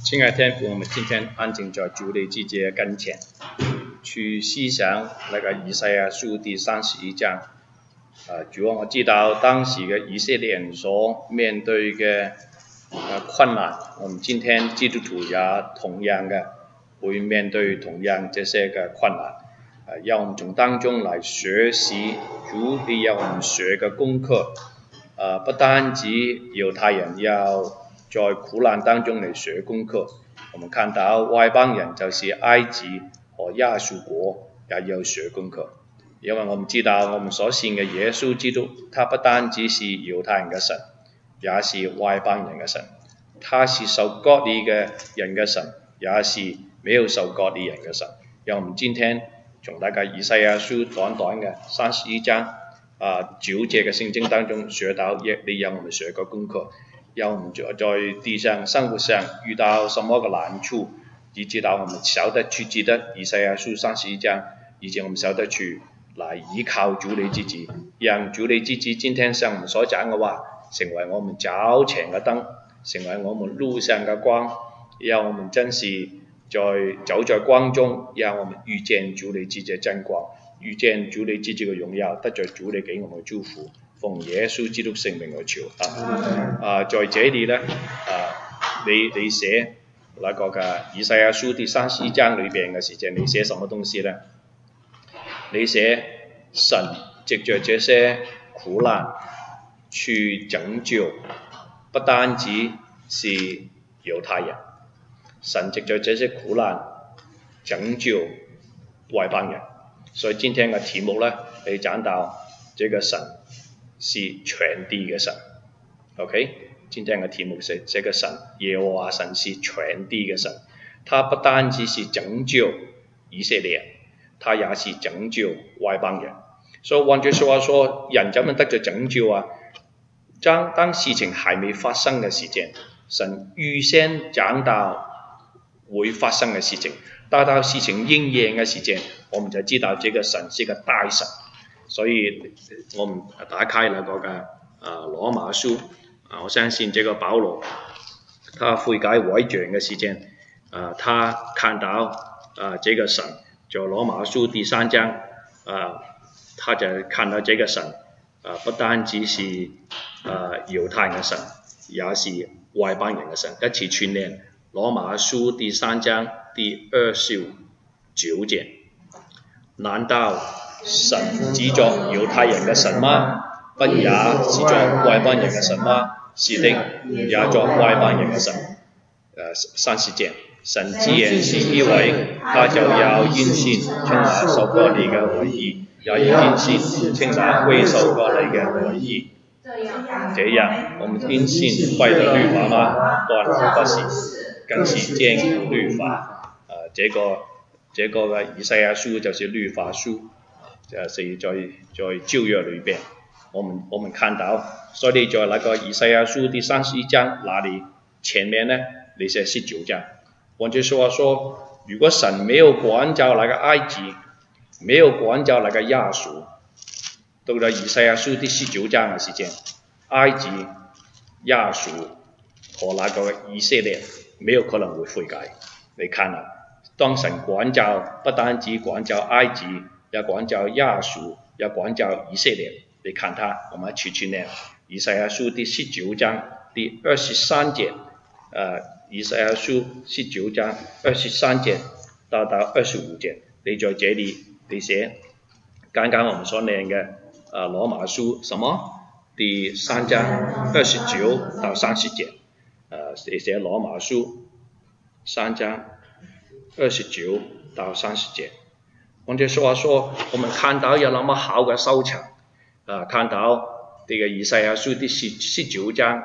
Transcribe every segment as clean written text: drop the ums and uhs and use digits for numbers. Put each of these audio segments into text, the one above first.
亲爱的天父，我们今天安静在主的季节跟前，去思想那个以赛亞書第31章。主啊，我知道當時嘅以色列人所面對嘅困難，我們今天基督徒也同樣嘅會面對同樣這些嘅困難。要我們從當中來學習主你要我們學嘅功課。不單止猶太人要在苦難當中嚟學功課，我們看到外邦人就是埃及和亞述國也要學功課，因為我們知道我們所信嘅耶穌基督，他不單止是猶太人嘅神，也是外邦人嘅神，他是受割禮嘅人嘅神，也是沒有受割禮人嘅神。讓我們今天從那個以賽亞書短短嘅31章9節嘅聖經當中學到你讓我們學個功課，讓我們在地上生活上遇到什麼嘅難處，以至到我們曉得去記得以賽亞書31章，以及我們曉得去來依靠主你自己，讓主你自己今天向我們所講嘅話成為我們腳前嘅燈，成為我們路上嘅光，讓我們真是走在光中，讓我們遇見主你自己嘅真光，遇見主你自己嘅榮耀，得着主你給我們嘅祝福，奉耶穌基督聖名而求。在這裏呢，你寫那個嘅以賽亞書第31章裏邊嘅時間，你寫什麼東西呢？你寫神藉着這些苦難去拯救，不單止是猶太人，神藉着這些苦難拯救外邦人。所以今天嘅題目呢，你講到這個神是全地嘅神 ，OK？ 今天嘅題目是這個神耶和華神是全地嘅神，他不單止是拯救以色列人，他也是拯救外邦人。所以換句說話說，人怎麼得着拯救啊？當事情還沒發生嘅時間，神預先講到會發生嘅事情，到事情應驗嘅時間，我們就知道這個神是個大神。所以我們打開那個嘅羅馬書，我相信這個保羅他悔改改正嘅時間，他看到這個神，在羅馬書第3章，他就看到這個神，不單止是猶太人嘅神，也是外邦人嘅神。一起串念羅馬書第3章第29節，難道神只作猶太人嘅神嗎？不也是作外邦人嘅神嗎？是的，也作外邦人嘅神。30節，神既然是一位，他就要因信稱那受割禮嘅為義，也要因信稱那未受割禮嘅為義。這樣，我們因信廢了律法嗎？當然不是，更是堅固律法。這個嘅以賽亞書就是律法書，是在舊約裏邊，我們看到，所以在那個以賽亞書第31章那裡前面呢，你寫19章。換句話說，如果神沒有管教那個埃及，沒有管教那個亞述，到了以賽亞書第19章嘅時間，埃及、亞述和那個以色列沒有可能會悔改。你看啦，當神管教，不單止管教埃及，也管教亞述，也管教以色列。你看他，我們一起去念以賽亞書第19章第23節，以賽亞書19章23節到25節，你在這裡你寫剛剛我們所念嘅羅馬書什麼？第3章29到30節，你寫羅馬書3章29到30節。換句話說，我們看到有那麼好嘅收場，看到這個以賽亞書第19章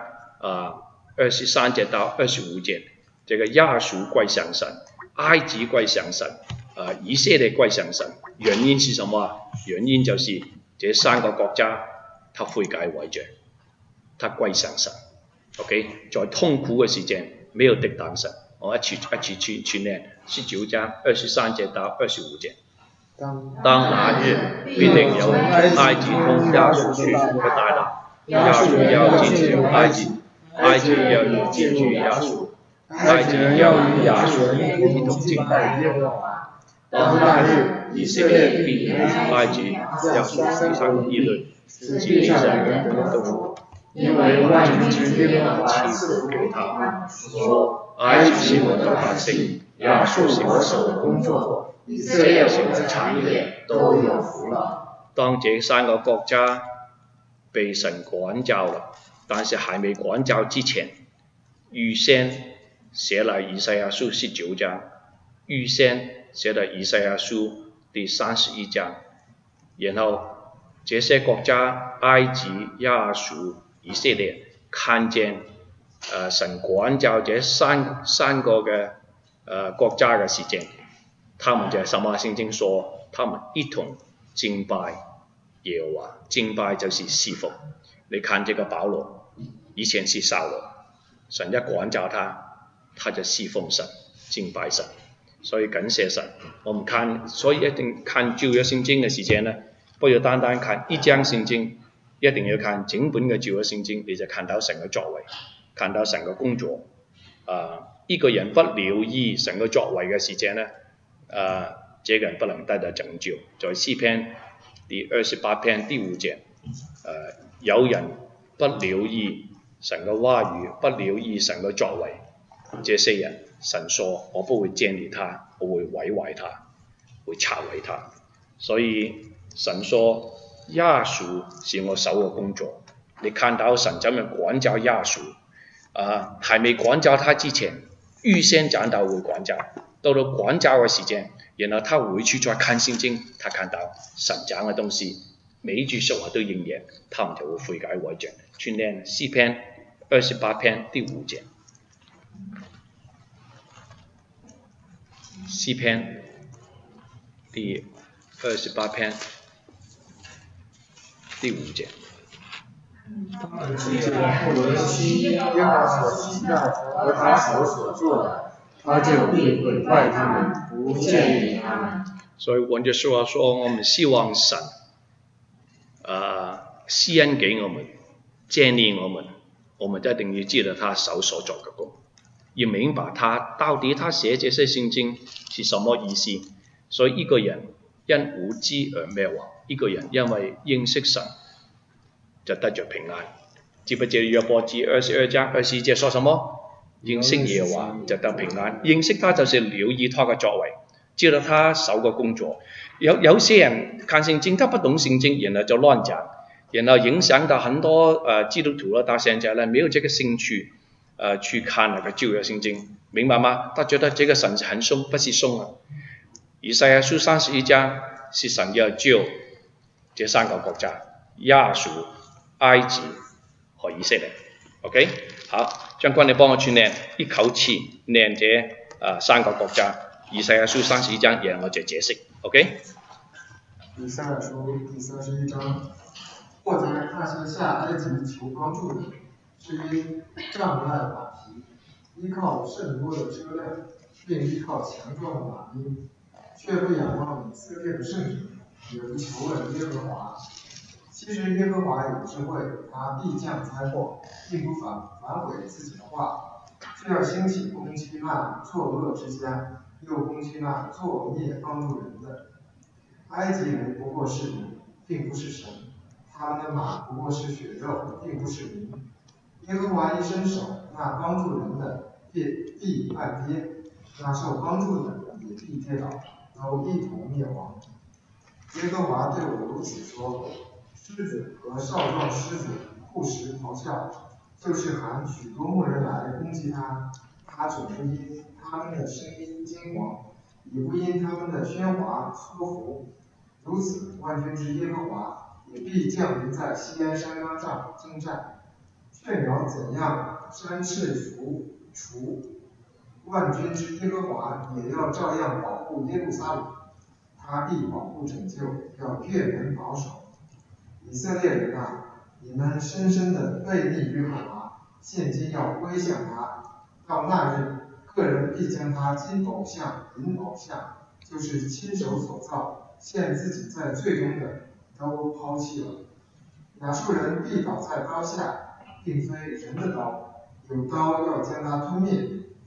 23節到25節，這個亞述歸向神，埃及歸向神，以色列歸向神。原因是什麼？原因就是這3個國家，他悔改為罪，他歸向神。OK， 在痛苦嘅時間沒有敵擋神。我一起去念19章23節到25節。當那日必定有埃及同亞述全部大難，亞述要進駐埃及，埃及要進駐亞述， 埃及人要与亚述人一同敬拜耶和华。到那日，以色列必与埃及、亚述地上议论，基利上人得福，因为万军之耶和华赐福给他，说：埃及是我的百姓，亚述是我手的工作，以色列是我的产业，都有福了。 當這三個國家被神管教了，但是還沒管教之前，預先寫了以賽亞書19章，預先寫了以賽亞書第31章，然後這些國家埃及、亞述、以色列看見神管教這三個嘅國家嘅時間，他們在什麼聖經說？他們一同敬拜耶和華，敬拜就是侍奉。你看這個保羅，以前是掃羅，神一管教他就侍奉神，敬拜神，所以感謝神。我們看，所以一定看舊約聖經嘅時間呢，不要單單看一章聖經，一定要看整本嘅舊約聖經，你就看到神嘅作為，看到神嘅工作。一個人不留意神嘅作為嘅時間呢，這個人不能得到拯救。在詩篇第28篇第5節，有人不留意神嘅話語，不留意神嘅作為，這些人神說我不會建立他，我會毀壞他，會拆毀他。所以神說亞述是我手嘅工作，你看到神怎樣管教亞述，還沒管教他之前，預先講到會管教，到了管教嘅時間，然後他回去再看聖經，他看到神講嘅東西每一句說話都應驗，他們就會悔改回轉。去念詩篇28篇第5節，詩篇第28篇第5節。 他們記着不留心耶和華所喜愛和他手所做的，他就必毀壞他們，不建立他們。 所以換句說話說，我們希望神施恩給我們，建立我們一定要知道他手所做嘅工，要明白他到底他寫這些聖經是什麼意思。所以一個人因無知而滅亡，一個人因為認識神就得着平安。記不記得約伯記22章21節說什麼？認識耶和華就得平安。認識他就是留意他嘅作為，知道他手嘅工作。有些人看聖經，他不懂聖經，然後就亂講，然後影響到很多基督徒到現在呢沒有這個興趣去看那個舊約聖經，明白嗎？他覺得這個神很鬆，不是鬆啊。以賽亞書31章是神要救這三個國家：亞述、埃及和以色列。OK， 好，將軍你幫我去念，一口氣念這三個國家。以賽亞書31章，然後我就解釋。OK。 以賽亞書第31章，禍哉那些下埃及求幫助的，是因障礙馬匹，依靠甚多的車輛，並依靠強壯的馬兵，卻不仰望以色列的聖者，也不求問耶和華。其實耶和華有智慧，他必降災禍，並不反悔自己的話，卻要興起攻擊那作惡之家，又攻擊那作孽幫助人的。埃及人不過是人，並不是神，他們的馬不過是血肉，並不是靈。耶和華一伸手，那幫助人的必半跌，那受幫助的也必跌倒，都一同滅亡。耶和華對我如此說：獅子和少壯獅子互食咆哮，就是喊許多牧人來攻擊他，他只不因他們的聲音驚惶，也不因他們的喧嘩說服。如此，萬軍之耶和華也必降臨在西安山崗上征戰，雀鳥怎樣展翅除，萬軍之耶和華也要照樣保護耶路撒冷，他必保護拯救，要越門保守。以色列人啊，你們深深地背逆耶和華，現今要歸向他。到那日，各人必將他金偶像、銀偶像，就是親手所造，陷自己在罪中的，都拋棄了。亞述人必倒在刀下，並非人的刀，有刀要將他吞滅，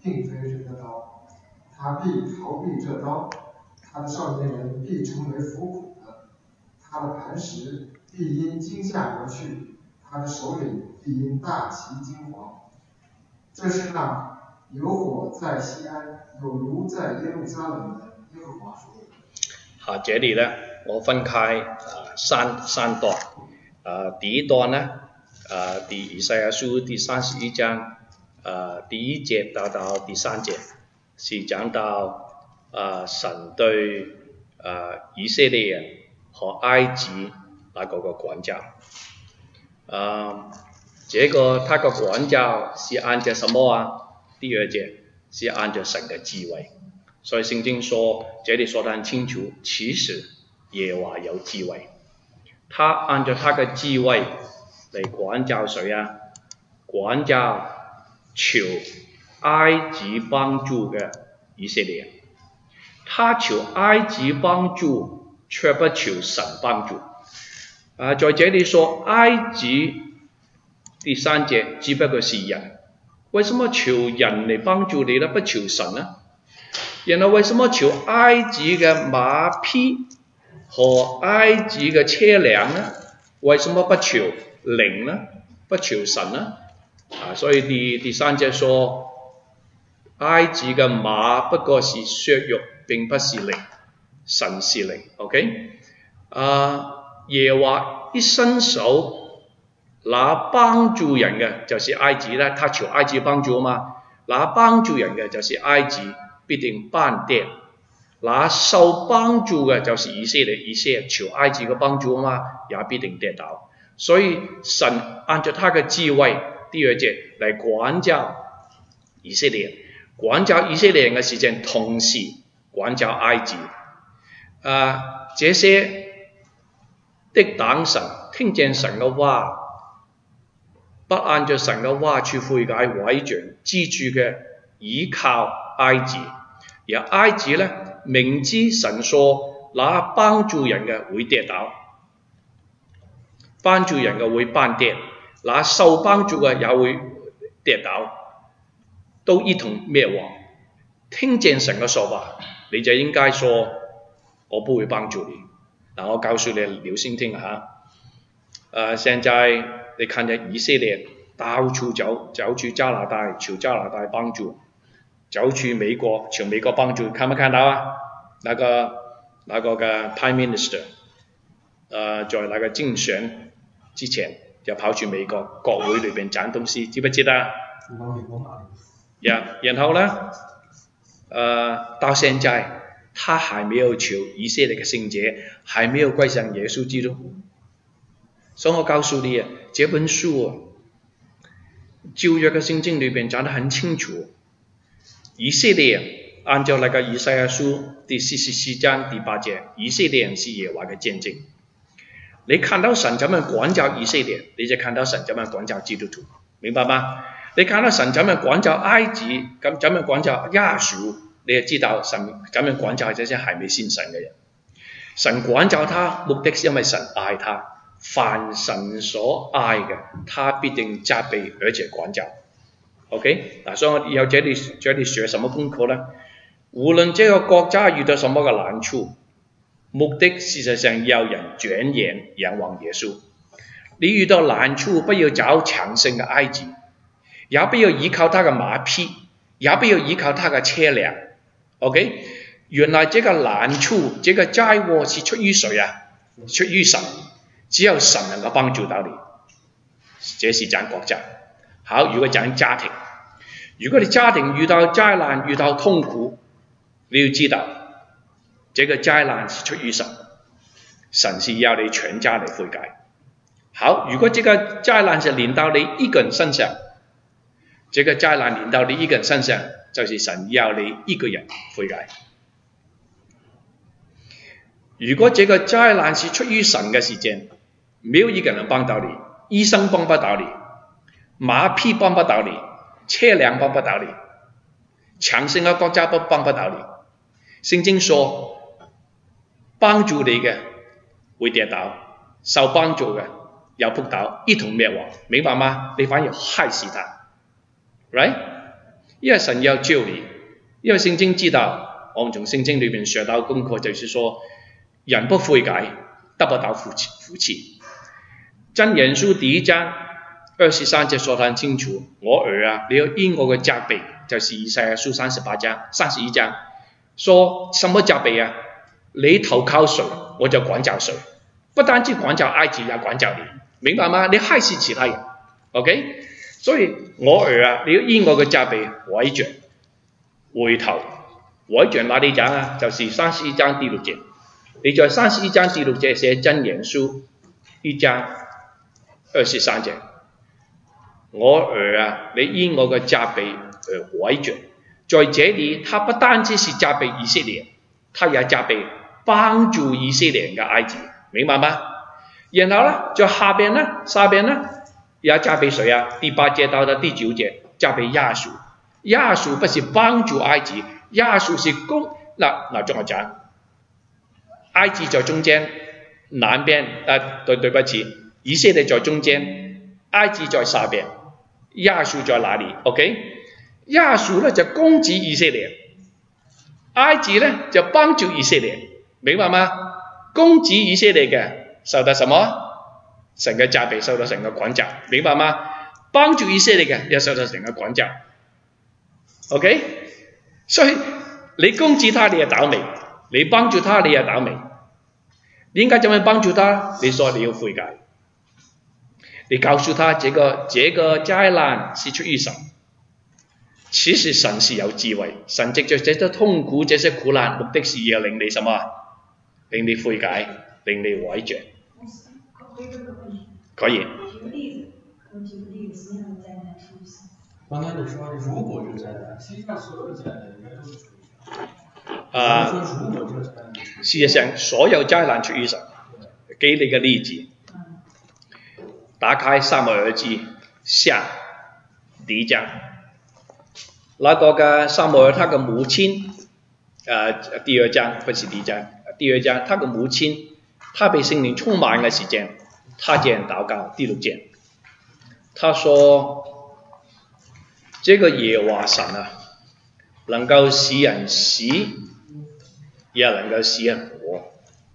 并非这个刀，他必逃避这刀，他的少年人必成为服苦的，他的磐石必因惊吓而去，他的首领必因大旗惊惶。这是那有火在西安，有炉在耶路撒冷的耶和华说的。 好，这里呢，我分开三段。第一段呢，第以賽亞書第31章，第1節到第3節，是講到神對以色列人和埃及那個管教。這個他的管教是按照什麼啊？第2節是按照神的智慧。所以聖經說，這裡說得很清楚，其實耶和華有智慧，他按照他的智慧嚟管教誰啊？管教求埃及幫助嘅以色列人，他求埃及幫助，卻不求神幫助。在這裡說埃及第3節只不過是人，為什麼求人嚟幫助你呢？不求神呢？然後為什麼求埃及嘅馬匹和埃及嘅車輛呢？為什麼不求靈呢？不求神呢？所以第3節說，埃及嘅馬不過是血肉，並不是靈，神是靈。OK？耶和華一伸手，那幫助人嘅就是埃及啦，他求埃及幫助嘛，那幫助人嘅就是埃及，必定絆跌；那受幫助嘅就是以色列，以色列求埃及嘅幫助嘛，也必定跌倒。所以神按照他嘅智慧，第2節嚟管教以色列人，管教以色列人嘅時間，同時管教埃及。這些的等神聽見神嘅話，不按照神嘅話去悔改毀謗之處嘅，依靠埃及，而埃及呢，明知神說那幫助人嘅會跌倒，幫助人嘅會絆跌，那受幫助嘅也會跌倒，都一同滅亡。聽見神嘅說話，你就應該說我不會幫助你。我告訴你，留心聽下。現在你看見以色列到處走去加拿大，求加拿大幫助，走去美國求美國幫助，看沒看到啊？那個嘅 Prime Minister，在那個競選之前就跑去美國國會裏邊講東西，知不知道？然後呢，到現在他還沒有求以色列嘅聖潔，還沒有歸向耶穌基督。所以我告訴你，這本書舊約嘅聖經裏邊講得很清楚，以色列按照那個以賽亞書第44章第8節，以色列人是耶和華嘅見證。你看到神怎樣管教以色列，你就看到神怎樣管教基督徒，明白嗎？你看到神怎樣管教埃及，咁怎樣管教亞述，你就知道神怎樣管教這些還未信神嘅人。神管教他，目的是因為神愛他。凡神所愛嘅，他必定責備而且管教。OK， 所以我要這裡學什麼功課呢？無論這個國家遇到什麼嘅難處，目的事實上要人轉眼仰望耶穌。你遇到難處，不要找強盛嘅埃及，也不要依靠他嘅馬匹，也不要依靠他嘅車輛。OK， 原來這個難處，這個災禍是出於誰啊？出於神。只有神能夠幫助到你，這是講國家。好，如果講家庭，如果你家庭遇到災難、遇到痛苦，你要知道，這個災難是出於神，神是要你全家嚟悔改。好，如果這個災難是臨到你一個人身上，這個災難臨到你一個人身上，就是神要你一個人悔改。如果這個災難是出於神嘅時間，沒有一個人幫到你，醫生幫不到你，馬匹幫不到你，車輛幫不到你，強盛嘅國家都幫不到你。聖經說，幫助你嘅會跌倒，受幫助嘅又仆倒，一同滅亡，明白嗎？你反而害死他 ，right？ 因為神要救你，因為聖經知道，我們從聖經裏面學到功課，就是說人不悔改得不到福氣。箴言書第1章23節說得很清楚，我兒啊，你要因我嘅責備，就是以賽亞書31章，說什麼責備啊？你投靠誰，我就管教誰，不單止管教埃及，也管教你，明白嗎？你害死其他人 ，OK？ 所以我兒啊，你要因我嘅責備回轉回頭，回轉哪裏講啊？就是31章第6節，你在31章第6節寫箴言書1章23節，我兒啊，你因我嘅責備而回轉。在這裏，他不單止是責備以色列，他也責備幫助以色列人嘅埃及，明白嗎？然後呢，在下邊呢，也責備誰啊？第8節到第9節，責備亞述。亞述不是幫助埃及，亞述是那仲係講，埃及在中間，南邊對不起，以色列在中間，埃及在下邊，亞述在哪裡 ？OK？ 亞述呢就攻擊以色列，埃及呢就幫助以色列，明白嗎？攻擊以色列嘅受到什麼？神嘅責備，受到神嘅管教，明白嗎？幫助以色列嘅又受到神嘅管教 ，OK？ 所以你攻擊他，你也倒霉；你幫助他，你也倒霉。你應該怎麼幫助他？你說你要悔改，你告訴他這個災難是出於神。其實神是有智慧，神藉着這些痛苦、這些苦難，目的是要令你什麼？令你悔改，令你回轉。可以。 刚才你說如果這災難，實際上所有災難應該都是出於神。 事實上，所有災難出於神。給你個例子，打開撒母耳記下第1章。那個嘅撒母耳，他嘅母親，第2章不是第1章，第2章，他嘅母親，他被聖靈充滿嘅時間，他這樣禱告，第6節，他說：這個耶和華神啊，能夠使人死，也能夠使人活。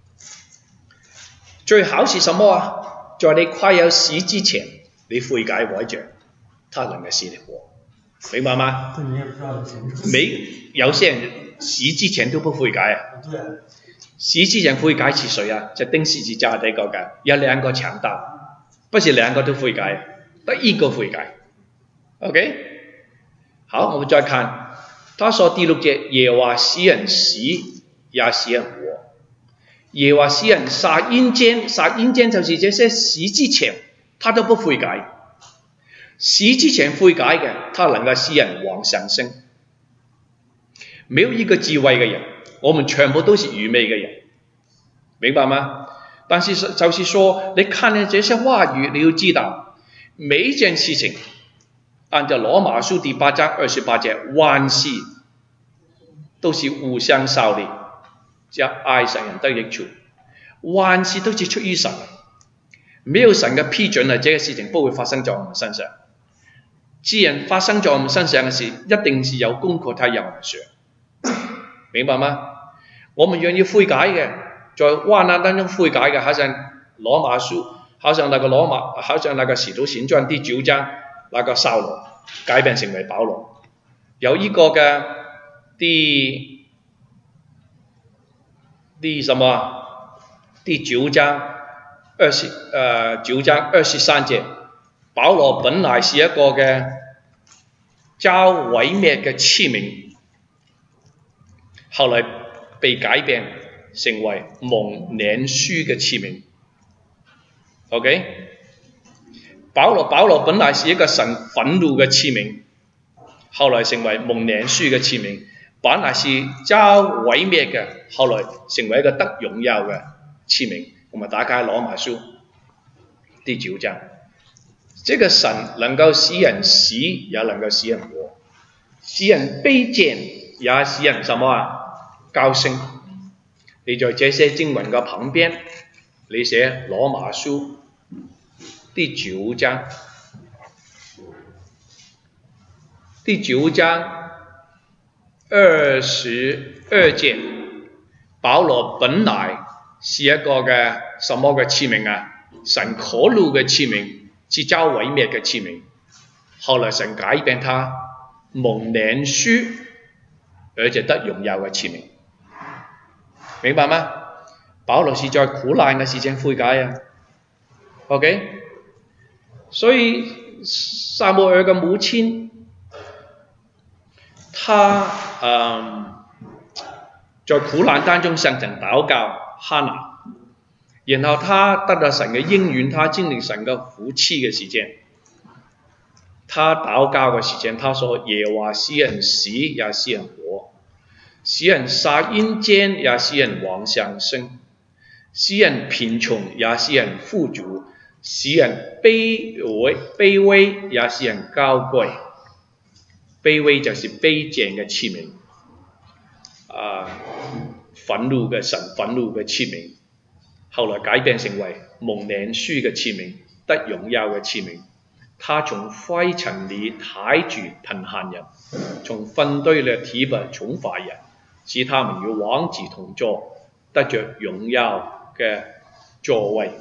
最好是什麼啊？在你快要死之前，你悔改回轉，他能夠使你活。明白嗎？有些人死之前都不悔改啊！死之前悔改是誰啊？就釘十字架這個嘅，有2個強盜，不是2個都悔改，得1個悔改。OK， 好，我們再看，他說第6節，耶和華使人死，也使人活。耶和華使人殺陰間就是這些死之前，他都不悔改。死之前悔改嘅，他能夠使人往上升。沒有一個智慧嘅人，我們全部都是愚昧嘅人，明白嗎？但是就是說，你看見這些話語，你要知道，每一件事情，按照羅馬書第8章28節，萬事都是互相效力，叫愛神人得益處。萬事都是出於神，沒有神嘅批准啊，這個事情不會發生在我們身上。既然發生在我們身上嘅事，一定是有功課，他要我們學，明白嗎？我們願意悔改嘅，在患難當中悔改嘅，好像羅馬書，好像那個使徒行傳第9章，那個掃羅改變成為保羅。有一個嘅第9章9章23節。保羅本來是一個嘅遭毀滅嘅器皿，後來被改變成為蒙憐恤嘅器皿。OK， 保羅本來是一個神憤怒嘅器皿，後來成為蒙憐恤嘅器皿。本來是遭毀滅嘅，後來成為一個得榮耀嘅器皿。我們打開羅馬書第9章。這個神能夠使人死，也能夠使人活，使人卑賤，也使人什麼啊？高升。你在這些經文嘅旁邊，你寫羅馬書第9章，第9章 22節，保羅本來是一個嘅什麼嘅器皿啊？神可怒嘅器皿，自招毀滅嘅器皿。後來神改變他，蒙憐恤，而且得榮耀嘅器皿。明白嗎？保羅是在苦難嘅時間悔改啊。OK， 所以撒母耳嘅母親，他在苦難當中向神禱告哈拿，然後他得到神嘅應允，他經歷神嘅福氣嘅時間。他禱告嘅時間，他說：耶和華使人死，也使人活；使人殺陰間，也使人往上升；使人貧窮，也使人富足；使人卑微，也使人高貴。卑微就是卑賤嘅器皿，憤怒嘅神憤怒嘅器皿，後來改變成為蒙憐恤嘅器皿，得榮耀嘅器皿。他從灰塵裏抬住貧寒人，從糞堆裏提拔窮乏人，使他們與王子同坐，得着榮耀嘅座位。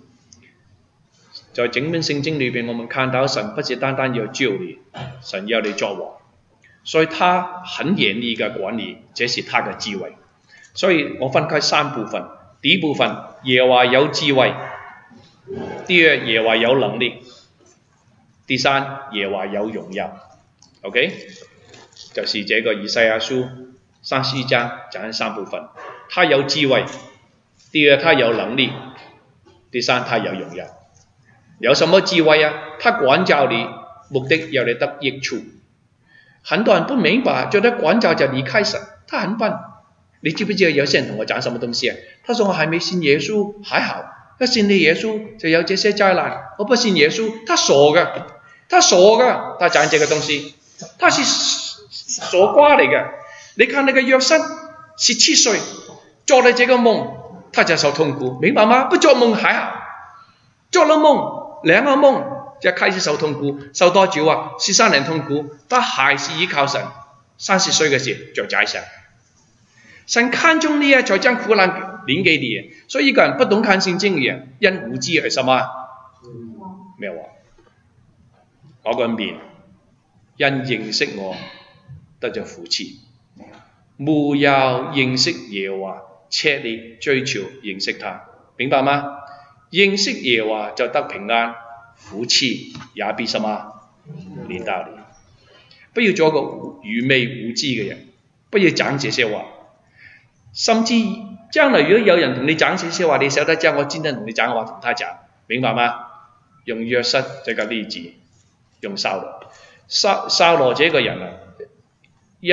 在整本聖經裏面，我們看到神不是單單要召你，神要你作王，所以他很嚴厲嘅管理，這是他嘅智慧。所以我分開三部分，第一部分耶和華有智慧，第二耶和華有能力，第三耶和華有榮耀。 OK， 就是這個以賽亞書31章講三部分，他有智慧，第二他有能力，第三他有榮耀。有什麼智慧啊？他管教你，目的要你得益處。很多人不明白，覺得管教就離開神，他很笨。你知不知道有些人同我講什麼東西啊？他說我還沒信耶穌，還好，他信了耶穌就有這些災難。我不信耶穌，他傻的，他講這個東西，他是傻瓜嚟嘅。你看那個約瑟17歲做了這個夢，他就受痛苦，明白嗎？不做夢還好，做了夢2個夢就開始受痛苦，受多久啊？13年痛苦，他還是依靠神。30歲嘅時就解散。神看中你啊，才將苦難領給你。所以一個人不懂看聖經嘅人，因無知而什麼？咩話？我個面因認識我得咗福氣，務要認識耶和華，切力追求認識他，明白嗎？認識耶和華就得平安，福氣也必什麼臨到你。不要做個愚昧無知嘅人，不要講這些話。甚至將來如果有人同你講這些話，你曉得將我今天同你講嘅話同他講，明白嗎？用約瑟這個例子，用掃羅。掃羅這個人啊，一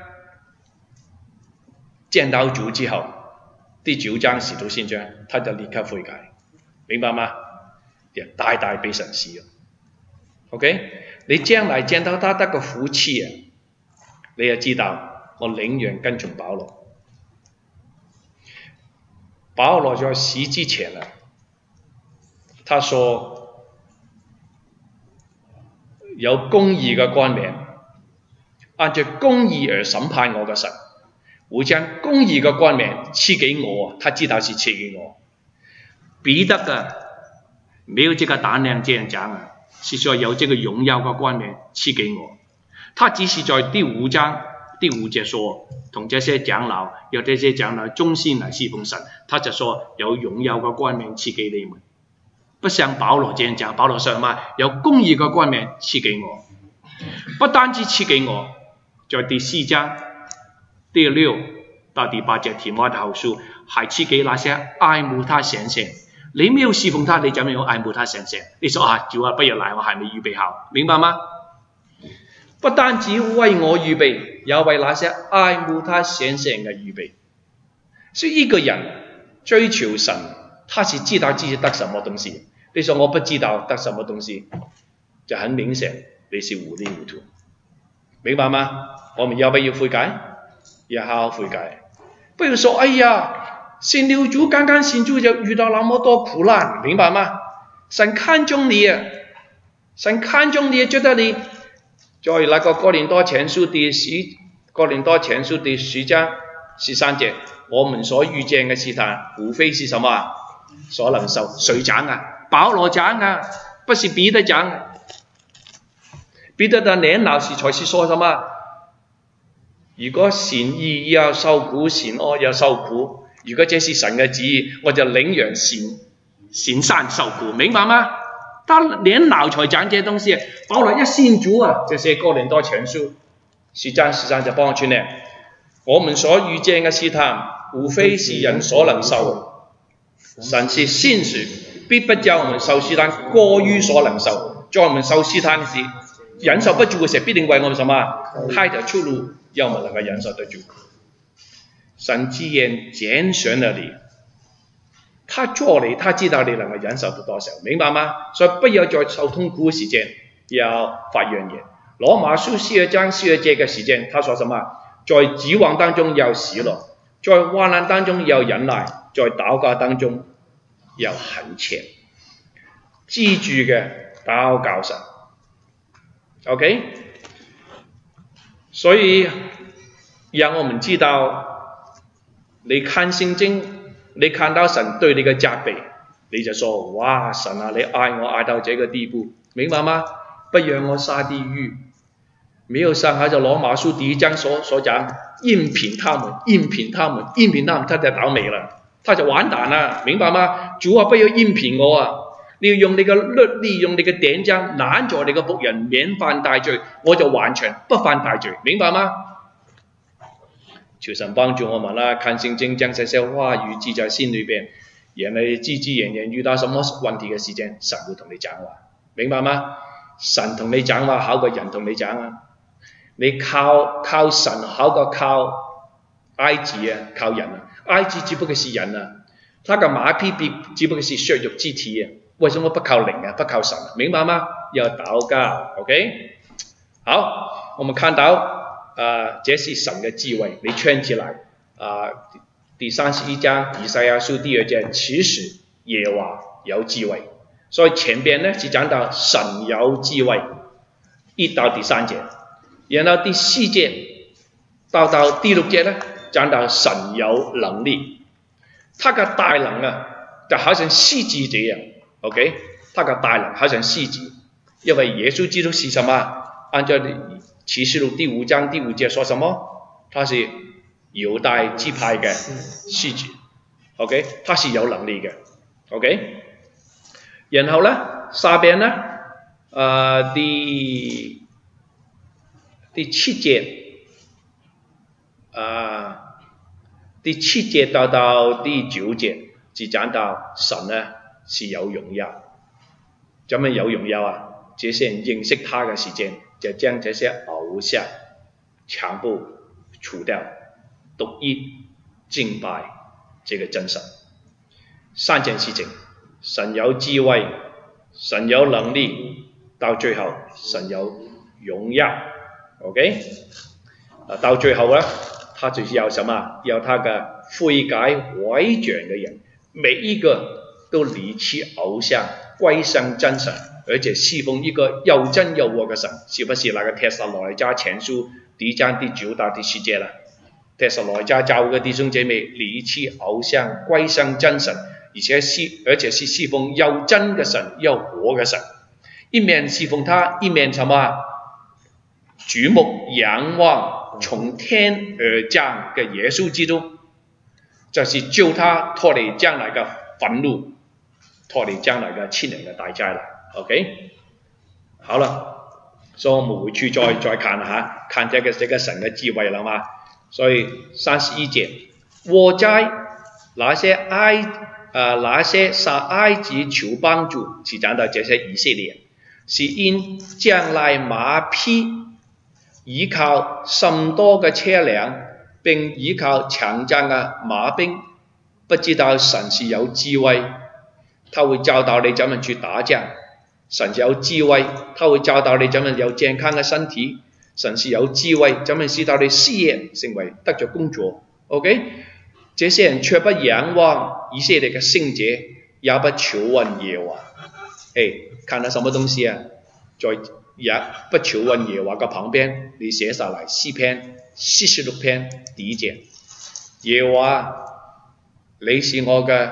見到主之後，第9章使徒信章，他就立刻悔改，明白嗎？大大被神使用。OK， 你將來見到他得個福氣啊，你就知道我寧願跟從保羅。保羅在死之前啊，他說有公義嘅冠冕，按照公義而審判我嘅神，會將公義嘅冠冕賜給我，他知道是賜給我。彼得啊，沒有這個膽量這樣講啊，是說有這個榮耀嘅冠冕賜給我。他只是在第5章第5節說，同這些長老，有這些長老忠心來侍奉神，他就說有榮耀嘅冠冕賜給你們。不像保羅這樣講，保羅說什麼？有公義嘅冠冕賜給我，不單止賜給我，在第4章第6到第8節提摩太後書，還賜給那些愛慕他先生。你沒有侍奉他，你怎麼有愛慕他先生？你說啊，主啊，不要來，我還沒預備好，明白嗎？不單止為我預備，也為那些愛慕他先生嘅預備。所以一個人追求神，他是知道自己得什麼東西。你說我不知道得什麼東西，就很明顯你是糊裏糊塗，明白嗎？我們要不要悔改？要好好悔改。不要說哎呀，信了主剛剛信主就遇到那麼多苦難，明白嗎？神看中你啊，神看中你，覺得你在那個哥林多前書第10 哥林多前書第10章13節，我們所遇見嘅試探，無非是什麼？所能受。誰講啊？保羅講啊，不是彼得講。彼得的年老時才是說什麼？如果善意要受苦，善惡要受苦。如果這是神嘅旨意，我就領養善善受苦，明白嗎？他年老才講這些東西。保羅一信主啊，這些哥林多前書10章13節幫我串呢。我們所遇見嘅試探，無非是人所能受。神是信實，必不叫我們受試探過於所能受。在我們受試探時，忍受不住嘅時候，必定為我們什麼？開條出路，讓我們能夠忍受得住。神既然揀選了你，他做你，他知道你能夠忍受到多少，明白嗎？所以不要在受痛苦嘅時間要發怨言。羅馬書42章42節嘅時間，他說什麼？在指望當中要喜樂，在患難當中要忍耐，在禱告當中要懇切。記住嘅禱告神 ，OK？ 所以讓我們知道，你看聖經，你看到神對你嘅責備，你就說：哇，神啊，你愛我愛到這個地步，明白嗎？不讓我下地獄。沒有上還是羅馬書第1章所講，任憑他們，他就倒霉了，他就完蛋了，明白嗎？主啊，不要任憑我啊！你要用你嘅律例，用你嘅典章攔住你嘅僕人免犯大罪，我就完全不犯大罪，明白嗎？求神幫助我們啦，看聖經將這些話語記在心裏邊，然後自然遇到什麼問題嘅時間，神會同你講話，明白嗎？神同你講話好過人同你講啊！你靠神好過靠埃及啊，靠人啊！埃及只不過是人啊，他個馬匹只不過是血肉之體啊，為什麼不靠靈啊，不靠神啊？明白嗎？要禱告 ，OK？ 好，我們看到這是神嘅智慧，你圈起來第31章以賽亞書第2節，其實耶和華有智慧，所以前邊呢是講到神有智慧，1到第3節。然後第4節到第6節呢，講到神有能力，他嘅大能啊，就好像獅子這樣 ，OK？ 他嘅大能好像獅子，因為耶穌基督是什麼？按照啟示錄第5章第5節說什麼？他是猶大支派嘅獅子 ，OK？ 他是有能力嘅 ，OK？ 然後呢，下邊呢，第7節到第9節，只講到神呢是有榮耀。怎麼有榮耀啊？這些人認識他嘅時間，就將這些偶像全部除掉，獨一敬拜這個真神。3件事情，神有智慧，神有能力，到最後神有榮耀。OK， 到最後呢，他就是要什麼？要他的悔改回轉的人，每一個都離棄偶像，歸向真神，而且侍奉一個又真又活嘅神，是不是那個帖撒羅尼迦前書第1章第9到第10節啦？帖撒羅尼迦教會嘅弟兄姐妹離棄偶像，歸向真神，而且是侍奉又真嘅神，又活嘅神，一面侍奉他，一面什麼？舉目仰望從天而降嘅耶穌基督，就是救他脫離將來嘅憤怒，脫離將來嘅千年嘅大災難。OK， 好了，所以我們回去再看下，看這個神嘅智慧啦嘛。所以31節，禍哉那些撒埃及求幫助，是講到這些以色列，是因將來馬匹依靠甚多嘅車輛，並依靠強壯嘅馬兵，不知道神是有智慧，他會教導你怎麼去打仗。神是有智慧，他會教導你怎麼有健康嘅身體。神是有智慧，怎麼使到你事業成為得着工作 ？OK， 這些人卻不仰望以色列嘅聖者，也不求問耶和華。看到什麼東西啊？在也不求問耶和華嘅旁邊，你寫下來詩篇46篇第1節，耶和華你是我嘅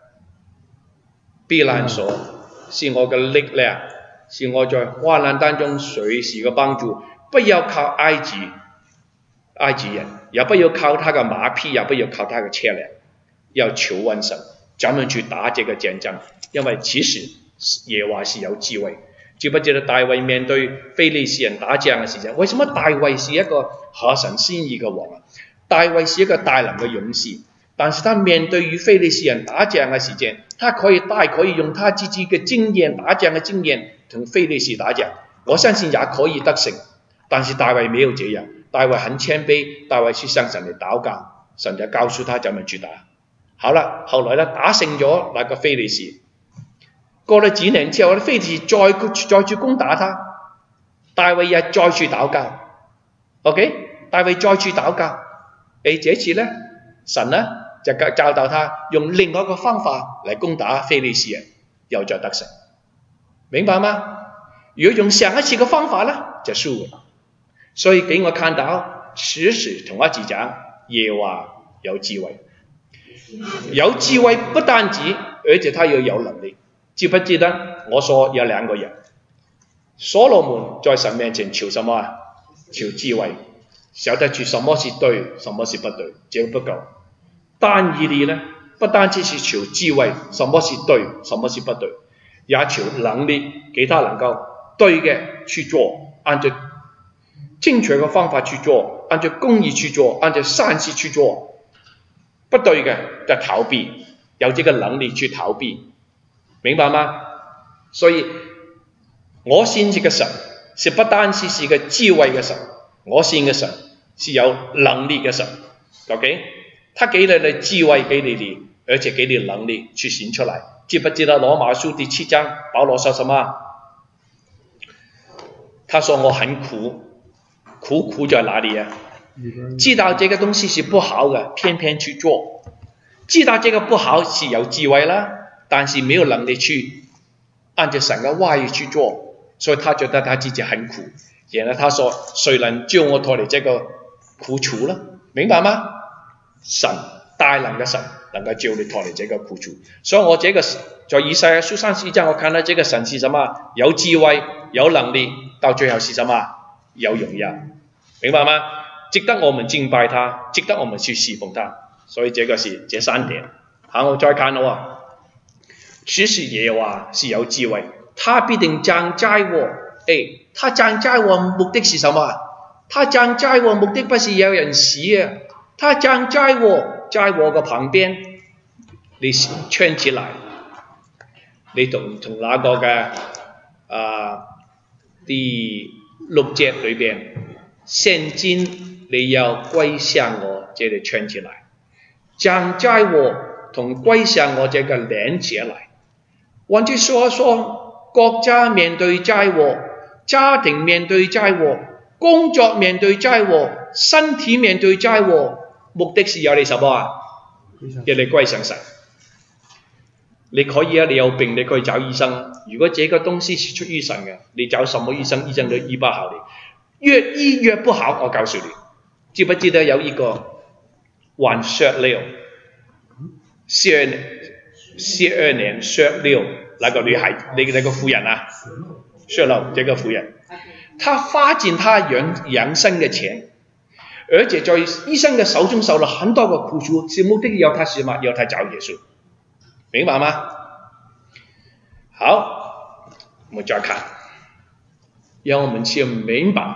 避難所，是我嘅力量，是我在患難當中隨時嘅幫助。不要靠埃及人，也不要靠他嘅馬匹，也不要靠他嘅車輛，要求問神，怎麼去打這個戰爭？因為其實耶和華是有智慧。知不知道大衛面對非利士人打仗嘅時候，為什麼大衛是一個合神心意嘅王啊？大衛是一個大能嘅勇士，但是他面對與非利士人打仗嘅時間，他可以用他自己嘅經驗，打仗嘅經驗同非利士打仗，我相信也可以得勝。但是大衛沒有這樣，大衛很謙卑，大衛去向神嚟禱告，神就告訴他怎麼去打。好了，後來打勝咗那個非利士。過了幾年之後，非利士再去攻打他，大衛也再去禱告。OK， 大衛再去禱告。這次呢，神呢就教導他用另外一個方法嚟攻打非利士人，又再得勝。明白嗎？如果用上一次嘅方法呢，就輸了。所以給我看到，其實同一字講，耶和華有智慧。有智慧不單止，而且他要有能力。知不知道？我說有兩個人，所羅門在神面前求什麼啊？求智慧，曉得去什麼是對，什麼是不對，這個不夠。但以理呢，不單止是求智慧，什麼是對，什麼是不對，也求能力，給他能夠對嘅去做，按照正確嘅方法去做，按照公義去做，按照善事去做，不對嘅就逃避，有這個能力去逃避。明白嗎？所以我信這個神是不單是一個智慧嘅神，我信嘅神是有能力嘅神。OK， 他給你的智慧給你的，而且給你能力去行出來。知不知道羅馬書第7章保羅說什麼？他說我很苦，苦在哪裡啊？知道這個東西是不好嘅，偏偏去做。知道這個不好是有智慧啦，但是沒有能力去按照神嘅話語去做，所以他覺得他自己很苦。然後他說：誰能救我脫離這個苦楚呢？明白嗎？神大能嘅神能夠救你脫離這個苦楚。所以我這個在以賽亞書31章，我看到這個神是什麼？有智慧，有能力，到最後是什麼？有榮耀。明白嗎？值得我們敬拜他，值得我們去侍奉他。所以這個是這3點。好，我再看咯。其實耶和華是有智慧，他必定降災禍。他降災禍目的是什麼？他降災禍目的不是有人死啊，他降災禍，災禍嘅旁邊你圈起來，你同那個嘅第6節裏邊，現今你要歸向我，這裏圈起來，降災禍同歸向我這個連起來。換句說，國家面對災禍，家庭面對災禍，工作面對災禍，身體面對災禍，目的是要你什麼啊？要你歸向神。你可以啊，你有病你可以找醫生，如果這個東西是出於神嘅，你找什麼醫生，醫生都醫不好你，越醫越不好。我告訴你，知不知道有一個患血瘤，42年血瘤那個女孩，那個婦人啊，血瘤這個婦人，她花盡她養生嘅錢，而且在醫生嘅手中受了很多嘅苦楚，是目的要她什麼？要她找耶穌，明白嗎？好，我們再看，讓我們去明白，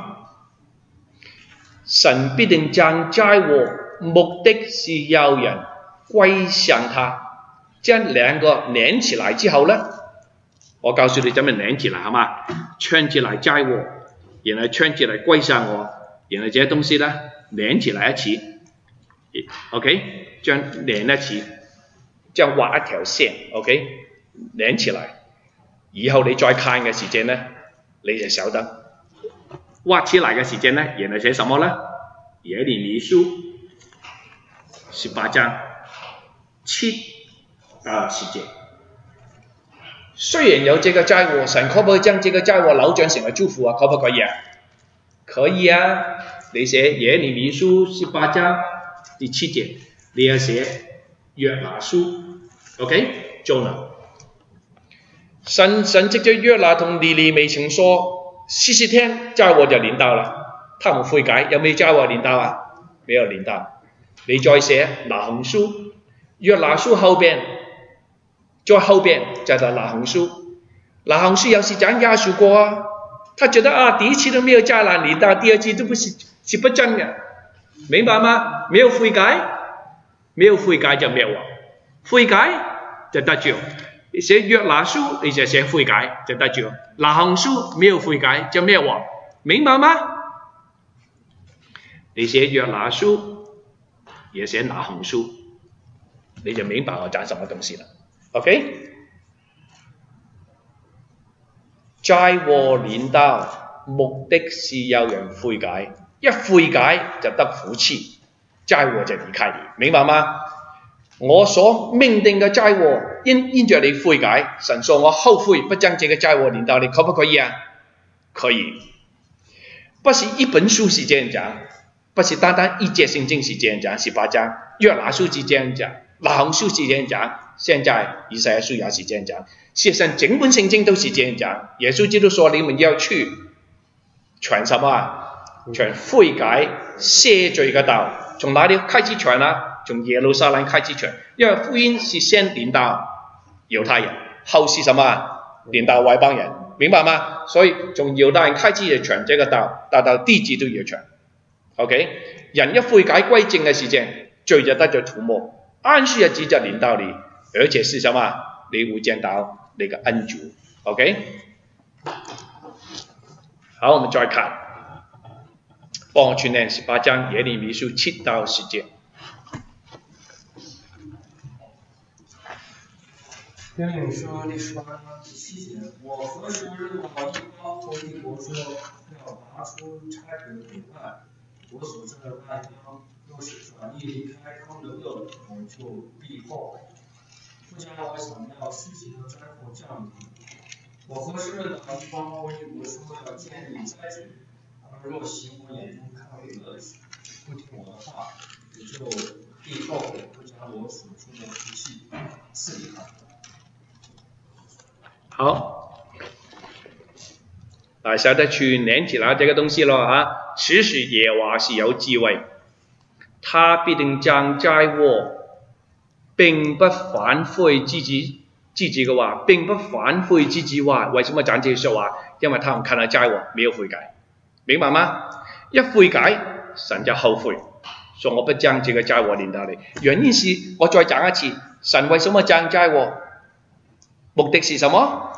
神必定降災禍，目的是要人歸向他。將兩個連起來之後呢，我告訴你怎麼連起來好嗎？圈起來災禍，然後圈起來歸向我，然後這些東西呢連起來一起 ，OK， 將連一起，這樣畫一條線 ，OK， 連起來，以後你再看嘅時間呢，你就曉得畫起來嘅時間呢，然後寫什麼呢？耶利米書18章7。10節， 虽然有这个灾祸，神可不可以将这个灾祸扭转成为祝福啊？可不可以啊？可以啊。你写耶利米书18章第7节，你要写約拿書 ，OK， Jonah。神藉着約拿同尼尼微城說，40天災禍就臨到了，他們悔改，有沒有災禍臨到啊？沒有臨到。你再寫拿鴻書，約拿書後邊，再後邊就係拿鴻書。拿鴻書有時講耶穌過啊，他覺得啊，第一次都沒有災難臨到，第二次都不是不真的，明白嗎？沒有悔改，沒有悔改就滅亡，悔改就得救。你寫約拿書，你就寫悔改就得救；拿鴻書沒有悔改就滅亡，明白嗎？你寫約拿書，也寫拿鴻書，你就明白我講什麼東西了。OK？ 災禍臨到，目的是有人悔改，一悔改就得福氣，災禍就離開你，明白嗎？我所命定嘅災禍，因着你悔改，神說我後悔不將這個災禍臨到你，可不可以啊？可以，不是一本書是這樣講，不是單單一節聖經是這樣講，18章約拿書是這樣講，拿鴻書是這樣講，現在以賽亞書也是這樣講，事實上整本聖經都是這樣講。耶穌基督說你們要去傳什麼啊？傳悔改赦罪嘅道，從哪裏開始傳啊？從耶路撒冷開始傳，因為福音是先臨到猶太人，後是什麼？臨到外邦人，明白嗎？所以從猶太人開始就傳這個道，到地極都要傳。OK， 人一悔改歸正嘅時間，罪就得咗塗抹，安息日子就臨到你，而且是什麼？你會見到你嘅恩主。OK， 好，我們再看，幫我去念18章耶利米書7到10節。 耶利米書第18章第7節，我何時論到異邦和帝國說，要拔出差腿的腿塊，我所在的外邦若是轉意離開他們的惡，我就必後悔，不將我想要施行的災禍降臨。我何時論到異邦和帝國說，要建立災局，他們若行我眼中看為惡事，不聽我的話，我就必後悔，不將我所說的福氣賜給他們。 好，大家得去念起來這個東西咯啊！其實耶和華是有智慧，他必定將災禍並不反悔自己嘅話，並不反悔自己話。為什麼講這句說話？因為他們看到災禍沒有悔改，明白嗎？一悔改，神就後悔，說我不將這個災禍臨到你。原因是我再講一次，神為什麼將災禍？目的是什麼？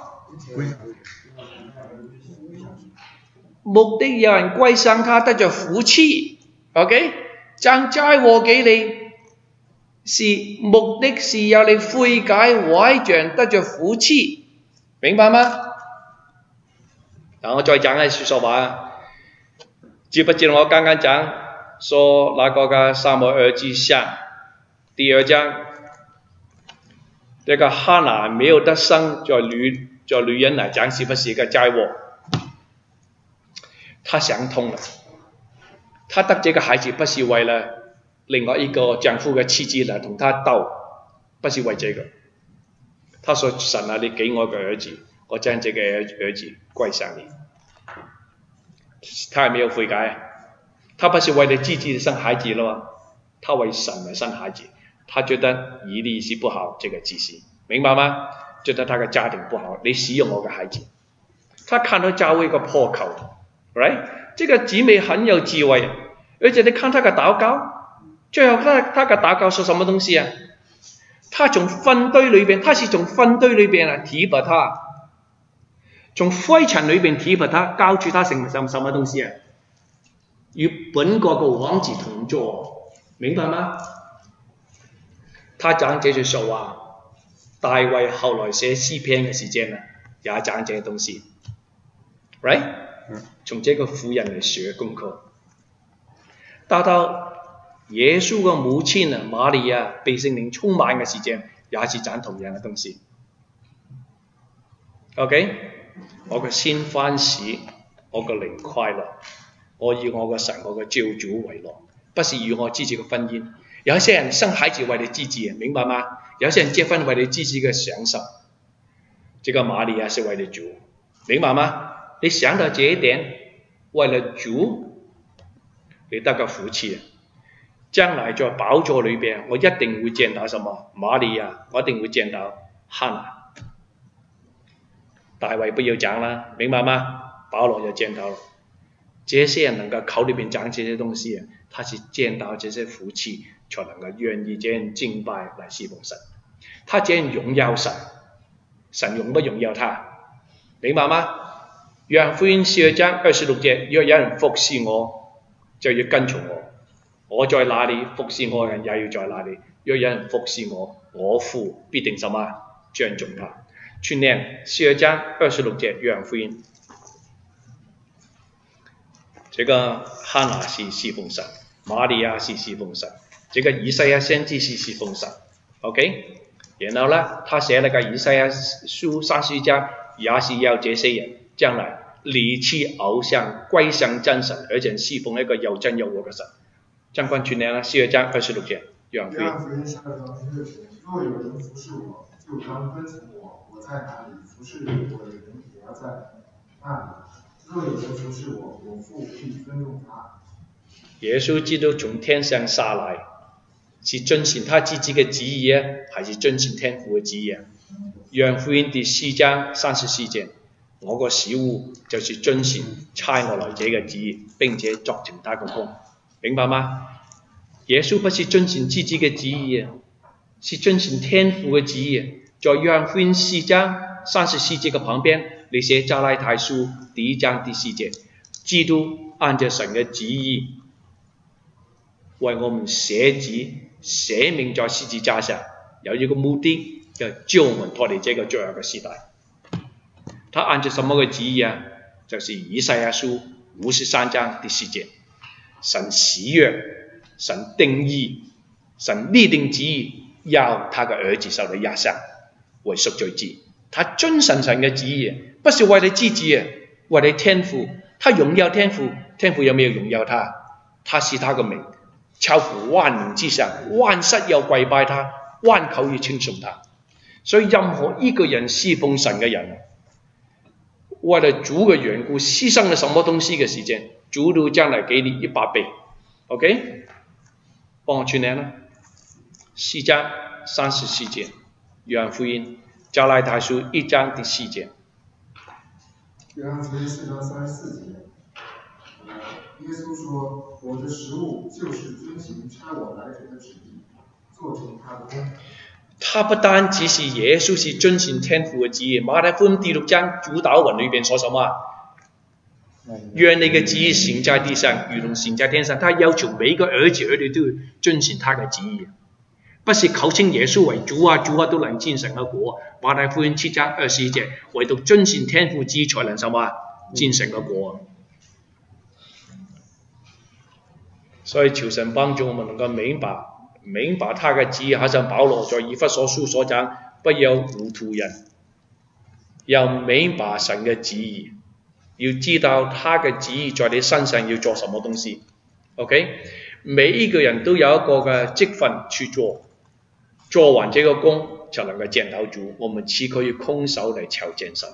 目的有人歸向他得着福氣 ，OK？ 將災禍給你，是目的是要你悔改歸正得着福氣，明白嗎？然後我再講一句說話，記不記得我剛剛講說那個嘅撒母耳記下第2章？這個哈拿沒有得生，在女人來講是不是一個災禍？他想通了，他得這個孩子不是為了另外一個丈夫嘅妻子來同他鬥，不是為這個。他說神啊，你給我個兒子，我將這個兒子歸向你。他還沒有悔改，他不是為了自己生孩子了，他為神來生孩子。他覺得以利是不好，這個祭司，明白嗎？覺得他的家庭不好，你使用我的孩子。他看到教會個破口 ，right？ 這個姊妹很有智慧，而且你看他的禱告，最後他的禱告說什麼東西啊？他從糞堆裏邊，他是從糞堆裏邊提拔他，從灰塵裏邊提拔他，教出他成為什麼東西啊？與本國的王子同坐，明白嗎？他講這句說話，大衛後來寫詩篇嘅時間也講這個東西 ，right？ 從這個婦人嚟學功課。到耶穌嘅母親瑪利亞被聖靈充滿嘅時間，也是講同樣嘅東西。 OK， 我嘅心歡喜，我嘅靈快樂，我以我嘅神，我嘅救主為樂，不是以我自己嘅婚姻。有一些人生孩子為了自己，明白嗎？有些人結婚為了自己嘅享受，這個瑪利亞是為了主，明白嗎？你想到這一點，為了主，你得個福氣。將來在寶座裏邊，我一定會見到什麼？瑪利亞，我一定會見到哈拿。大衛不要講啦，明白嗎？保羅就見到了。這些人能夠口裏邊講這些東西，他是見到這些福氣，才能夠願意這樣敬拜來侍奉神。他這樣榮耀神，神榮不榮耀他？明白嗎？約翰福音12章26節，若有人服侍我，就要跟從我。我在哪裏，服侍我的人也要在哪裏。若有人服侍我，我父必定什麼？尊重他。去念12章26節，約翰福音。這個哈拿是侍奉神，瑪利亞是侍奉神，這個以賽亞先知是侍奉神。OK， 然後呢，他寫了個以賽亞書31章，也是要這些人將來離棄偶像，歸向真神，而且侍奉一個又真又活嘅神。將軍去念啦，12章26節，約翰福音 12章16節，若有人服侍我，就當跟從我，我在哪裏，服侍我的人也要在那裏。若有人服侍我，我父必尊重他。 耶穌基督從天上下來，是遵循他自己嘅旨意啊，還是遵循天父嘅旨意啊？約翰福音第4章34節，我個使物就是遵循差我來者嘅旨意，並且作成他嘅工，明白嗎？耶穌不是遵循自己嘅旨意啊，是遵循天父嘅旨意。在約翰福音4章34節嘅旁邊，你寫加拉太書第1章第4節，基督按照神嘅旨意為我們捨己捨命在十字架上，有一個目的，就救我們脫離這個罪惡嘅時代。他按照什麼嘅旨意啊？就是以賽亞書53章第4節，神喜悅，神定義，神立定旨意，要他嘅兒子受到壓傷為贖罪祭。他遵守神嘅旨意，不是為了自己，為了天父。他榮耀天父，天父有沒有榮耀他？他是他嘅名超乎萬名之上，萬膝要跪拜他，萬口要稱頌他。所以任何一個人侍奉神嘅人，為了主嘅緣故犧牲了什麼東西嘅時間，主都將來給你100倍。OK， 幫我去念啦，4章34節，約翰福音加拉太書1章第4節。 約翰福音4章34節，耶穌說：“我的食物就是遵行差我來者的旨意，做成他的工。” 他不單只是耶穌是遵循天父嘅旨意，馬太福音第6章主禱文裏邊說什麼？願你嘅旨意行在地上，如同行在天上。他要求每個兒子兒女都要遵循他嘅旨意，不是口稱耶穌為主啊主啊都能進神嘅國。馬太福音7章21節，唯獨遵循天父旨意才能什麼？進神嘅國。所以求神幫助我們能夠明白他嘅旨意，好像保羅在以弗所書所講，不要糊塗人，要明白神嘅旨意，要知道他嘅旨意在你身上要做什麼東西。OK， 每一個人都有一個嘅職分去做，做完這個工就能夠見到主。我們豈可以空手嚟朝見神？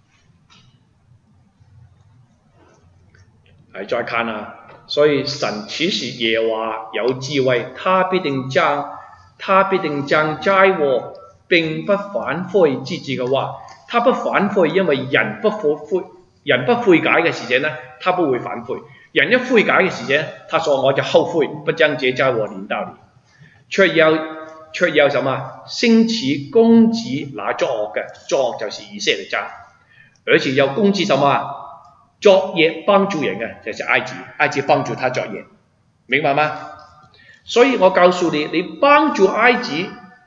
係再看啊！所以神其實耶和華有智慧，他必定將災禍並不反悔自己嘅話，他不反悔，因為人不悔改嘅時間呢，他不會反悔。人一悔改嘅時間，他說我就後悔，不將這災禍臨到你。卻有什麼？興起攻擊那作惡嘅，作惡就是以色列家，而且有攻擊什麼？作業幫助人嘅就是埃及幫助他作業，明白嗎？所以我告訴你，你幫助埃及，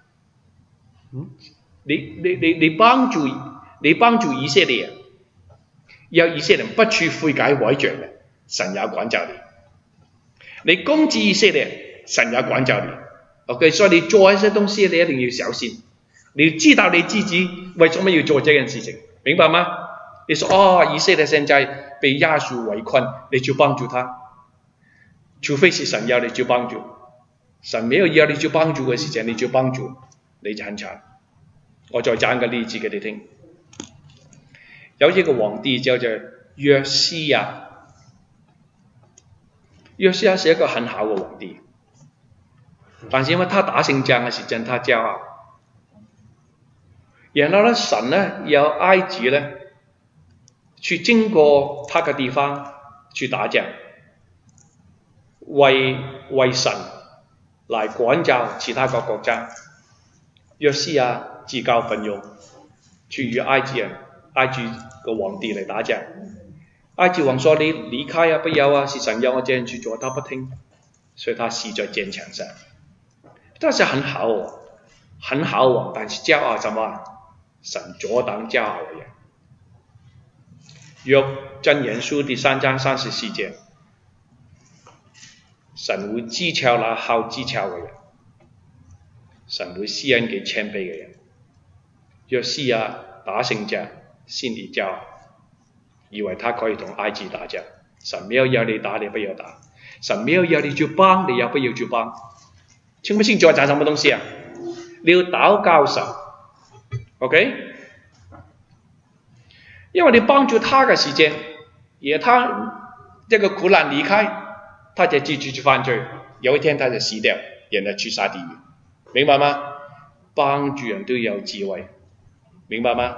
你幫助以色列，要以色列不去悔改改罪嘅，神也管教你。你攻擊以色列，神也管教你。OK， 所以你做一些東西，你一定要小心，你要知道你自己為什麼要做這件事情。 明白吗？你說哦，以色列現在被亞述圍困，你就幫助他，除非是神要你就幫助，神沒有要你就幫助嘅時間，你就幫助，你就很慘。我再講個例子給你聽，有一個皇帝叫做約西亞，約西亞是一個很好嘅皇帝，但是因為他打勝仗嘅時間，他驕傲。然後呢，神呢要埃及呢去經過他嘅地方去打仗，為神來管教其他個國家。約西亞自告奮勇去與埃及個皇帝嚟打仗。埃及王說：你離開啊，不要啊，是神要我這樣去做，他不聽，所以他死在戰場上。他是很好王，但是驕傲怎麼？神阻擋驕傲嘅人。約箴言書第3章34節，神會讥誚那好譏誚嘅人，神會施恩給謙卑嘅人。約西亞打勝仗，心裏驕傲，以為他可以同埃及打仗。神沒有要你打，你不要打；神沒有要你就幫，你要不要就幫。清不清楚講什麼東西啊？你要禱告神 ，OK？ 因為你幫助他嘅時間，而他這個苦難離開，他就繼續去犯罪，有一天他就死掉，然後去下地獄，明白嗎？幫助人都有智慧，明白嗎？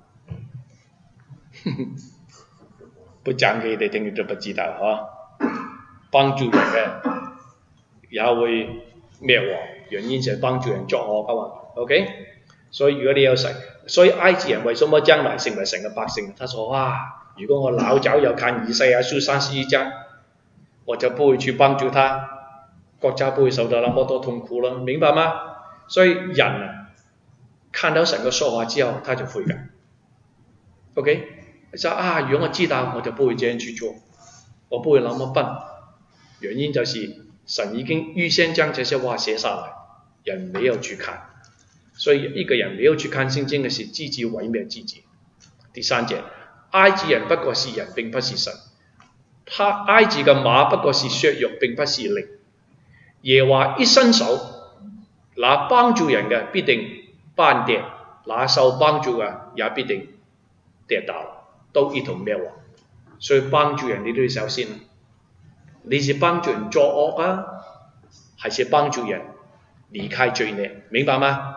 不講給你聽，你都不知道嗬。幫助人嘅也會滅亡，原因是幫助人作惡嘅嘛 ，OK？ 所以如果你有神，所以埃及人為什麼將來成為神嘅百姓？他說：哇，如果我老早有看以賽亞書31章，我就不會去幫助他，國家不會受到那麼多痛苦了，明白嗎？所以人啊，看到神嘅說話之後，他就悔改。OK？ 就啊，如果我知道，我就不會這樣去做，我不會那麼笨。原因就是神已經預先將這些話寫下來，人沒有去看。所以一個人沒有去看聖經嘅是自己毀滅自己。第3節，埃及人不過是人，並不是神。埃及嘅馬不過是血肉，並不是靈。耶和華一伸手，那幫助人嘅必定絆跌，那受幫助嘅也必定跌倒，都一同滅亡。所以幫助人你都要小心。你是幫助人作惡啊，還是幫助人離開罪孽？明白嗎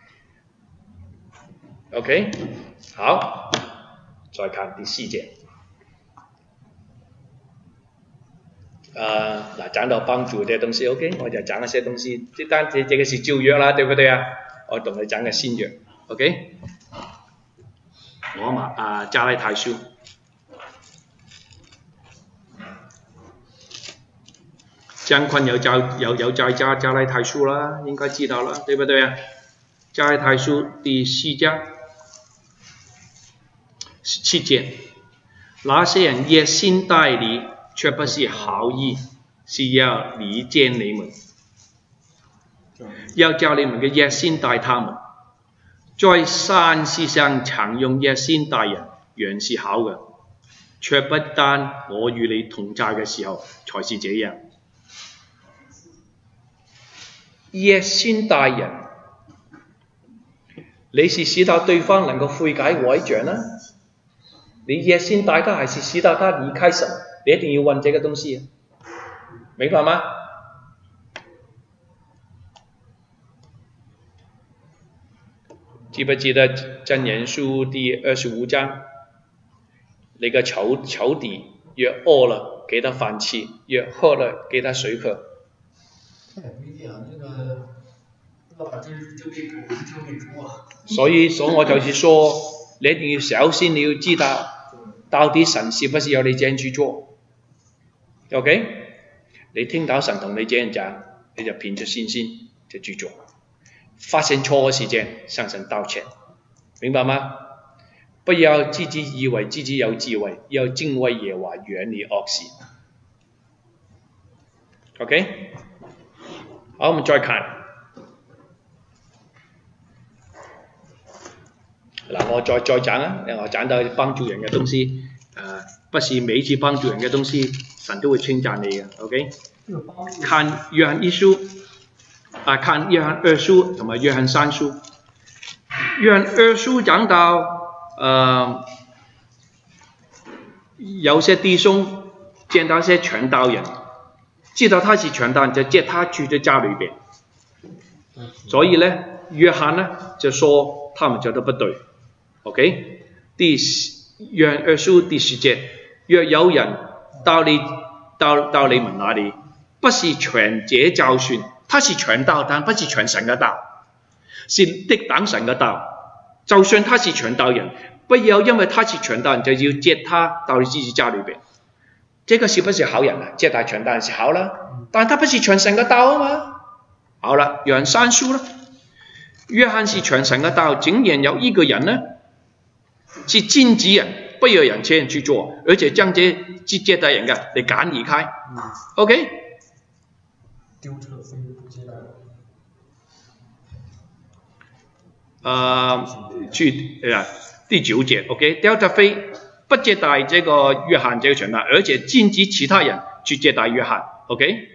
？OK， 好，再看第4節。講到幫助嘅東西 ，OK， 我就講一些東西。這個是舊約啦，對不對啊？我同你講個新約 ，OK。羅馬加拉太書，張坤有在加拉太書啦，應該知道啦，對不對啊？加拉太書第4章17節，那些人熱心待你，卻不是好意，是要離間你們，要叫你們嘅熱心待他們。在善事上常用熱心待人，原是好嘅，卻不單我與你同在嘅時候才是這樣。熱心待人，你是使到對方能夠悔改改正呢？你熱心待他，還是使到他離開神？你一定要問這個東西，明白嗎？記不記得箴言書第25章？那個仇敵若餓了，給他飯吃；若渴了，給他水喝。所以我就是說，你一定要小心，你要知道到底神是不是要你這樣去做 ？OK？ 你聽到神同你這樣講，你就憑着信心就去做。發現錯嘅時間，向神道歉，明白嗎？不要自己以為自己有智慧，要敬畏耶和華，遠離惡事。OK？ 好，我們再看嗱，我再講啊，我講到幫助人嘅東西，不是每一次幫助人嘅東西，神都會稱讚你嘅 ，OK？ 看約翰一書，看約翰二書同埋約翰三書。約翰二書講到，有些弟兄見到些傳道人，知道他是傳道人，就接他去咗家裏邊。所以呢，約翰呢就說他們做得不對。OK， 約翰二書第10節，若有人到你們那裡，不是傳這教訓，他是傳道，但不是傳神嘅道，是敵擋神嘅道。就算他是傳道人，不要因為他是傳道人就要接他到你自己家裏邊。這個是不是好人啊？接待傳道人是好啦，但他不是傳神嘅道啊嘛。好了，約翰三書啦，約翰是傳神嘅道，竟然有一個人呢，是禁止人，不要人這樣去做，而且將這接待人嘅你趕離開。OK？ 丟車非不接待。 第9節 OK， 丟車非不接待這個約翰這個傳道，而且禁止其他人去接待約翰。OK？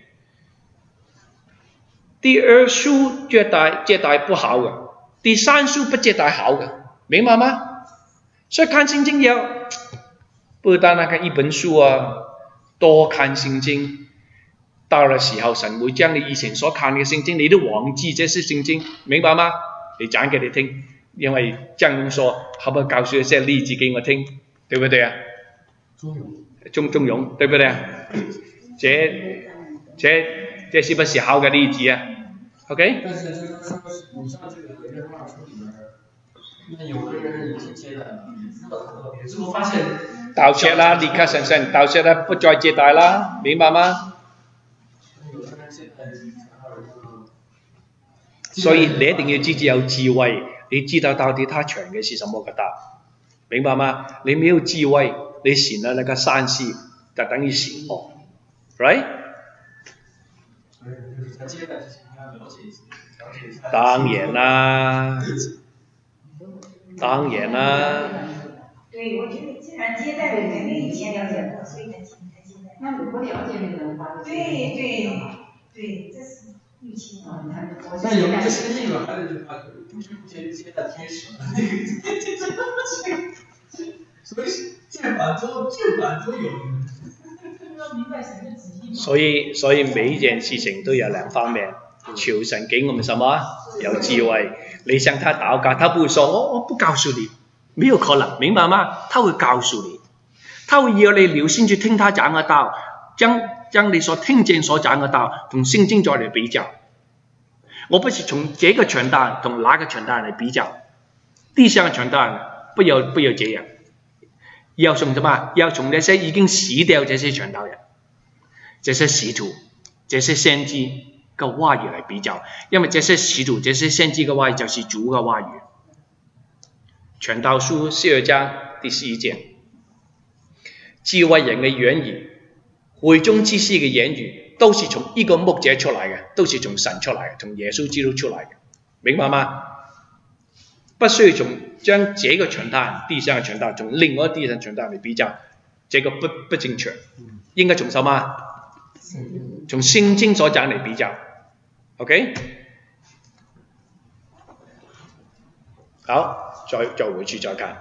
第2書接待不好嘅，第3書不接待好嘅，明白嗎？所以看聖經要不單單看一本書啊，多看聖經。到了時候，神會將你以前所看嘅聖經，你都忘記這是聖經，明白嗎？你講給你聽，因為張勇說，可唔可以告訴一些例子給我聽，對不對啊？中勇，對不對啊？這是不是好嘅例子啊 ？OK？ 但是就是說，你像這個約翰書裡面，那有的人已經接待了，如果談到別，之後發現盜竊啦，立刻神聖，盜竊啦，不再接待啦，明白嗎？所以你一定要自己有智慧，你知道到底他傳嘅是什麼嘅道，明白嗎？你沒有智慧，你信了那個山師，就等於信我 ，right？ 當然啦。 對，我覺得既然接待了，肯定以前了解過，所以才接待。那你不了解那個人，對，這是預期啊。 但有一個新進了，還是他不知不覺接待天使了，所以見反之後有。 所以每一件事情都有兩方面，求神給我們什麼？有智慧。你向他禱告，他不會說我不告訴你，沒有可能，明白嗎？他會告訴你，他會要你留心去聽他講嘅道，將你所聽見所講嘅道同聖經再嚟比較。我不是從這個傳道人同那個傳道人嚟比較，地上嘅傳道人不要這樣，要從什麼？要從那些已經死掉這些傳道人、這些使徒、這些先知嘅話語嚟比較，因為這些使徒、這些先知嘅話語就是主嘅話語。傳道書12章第11節，智慧人嘅言語，會中之師嘅言語，都是從一個牧者出來嘅，都是從神出來嘅，從耶穌基督出來嘅，明白嗎？不需要將這個傳道人、地上嘅傳道人從另外一個地上傳道人嚟比較，這個不正確，應該從什麼？從聖經所講嚟比較 ，OK？ 好，再回去再看。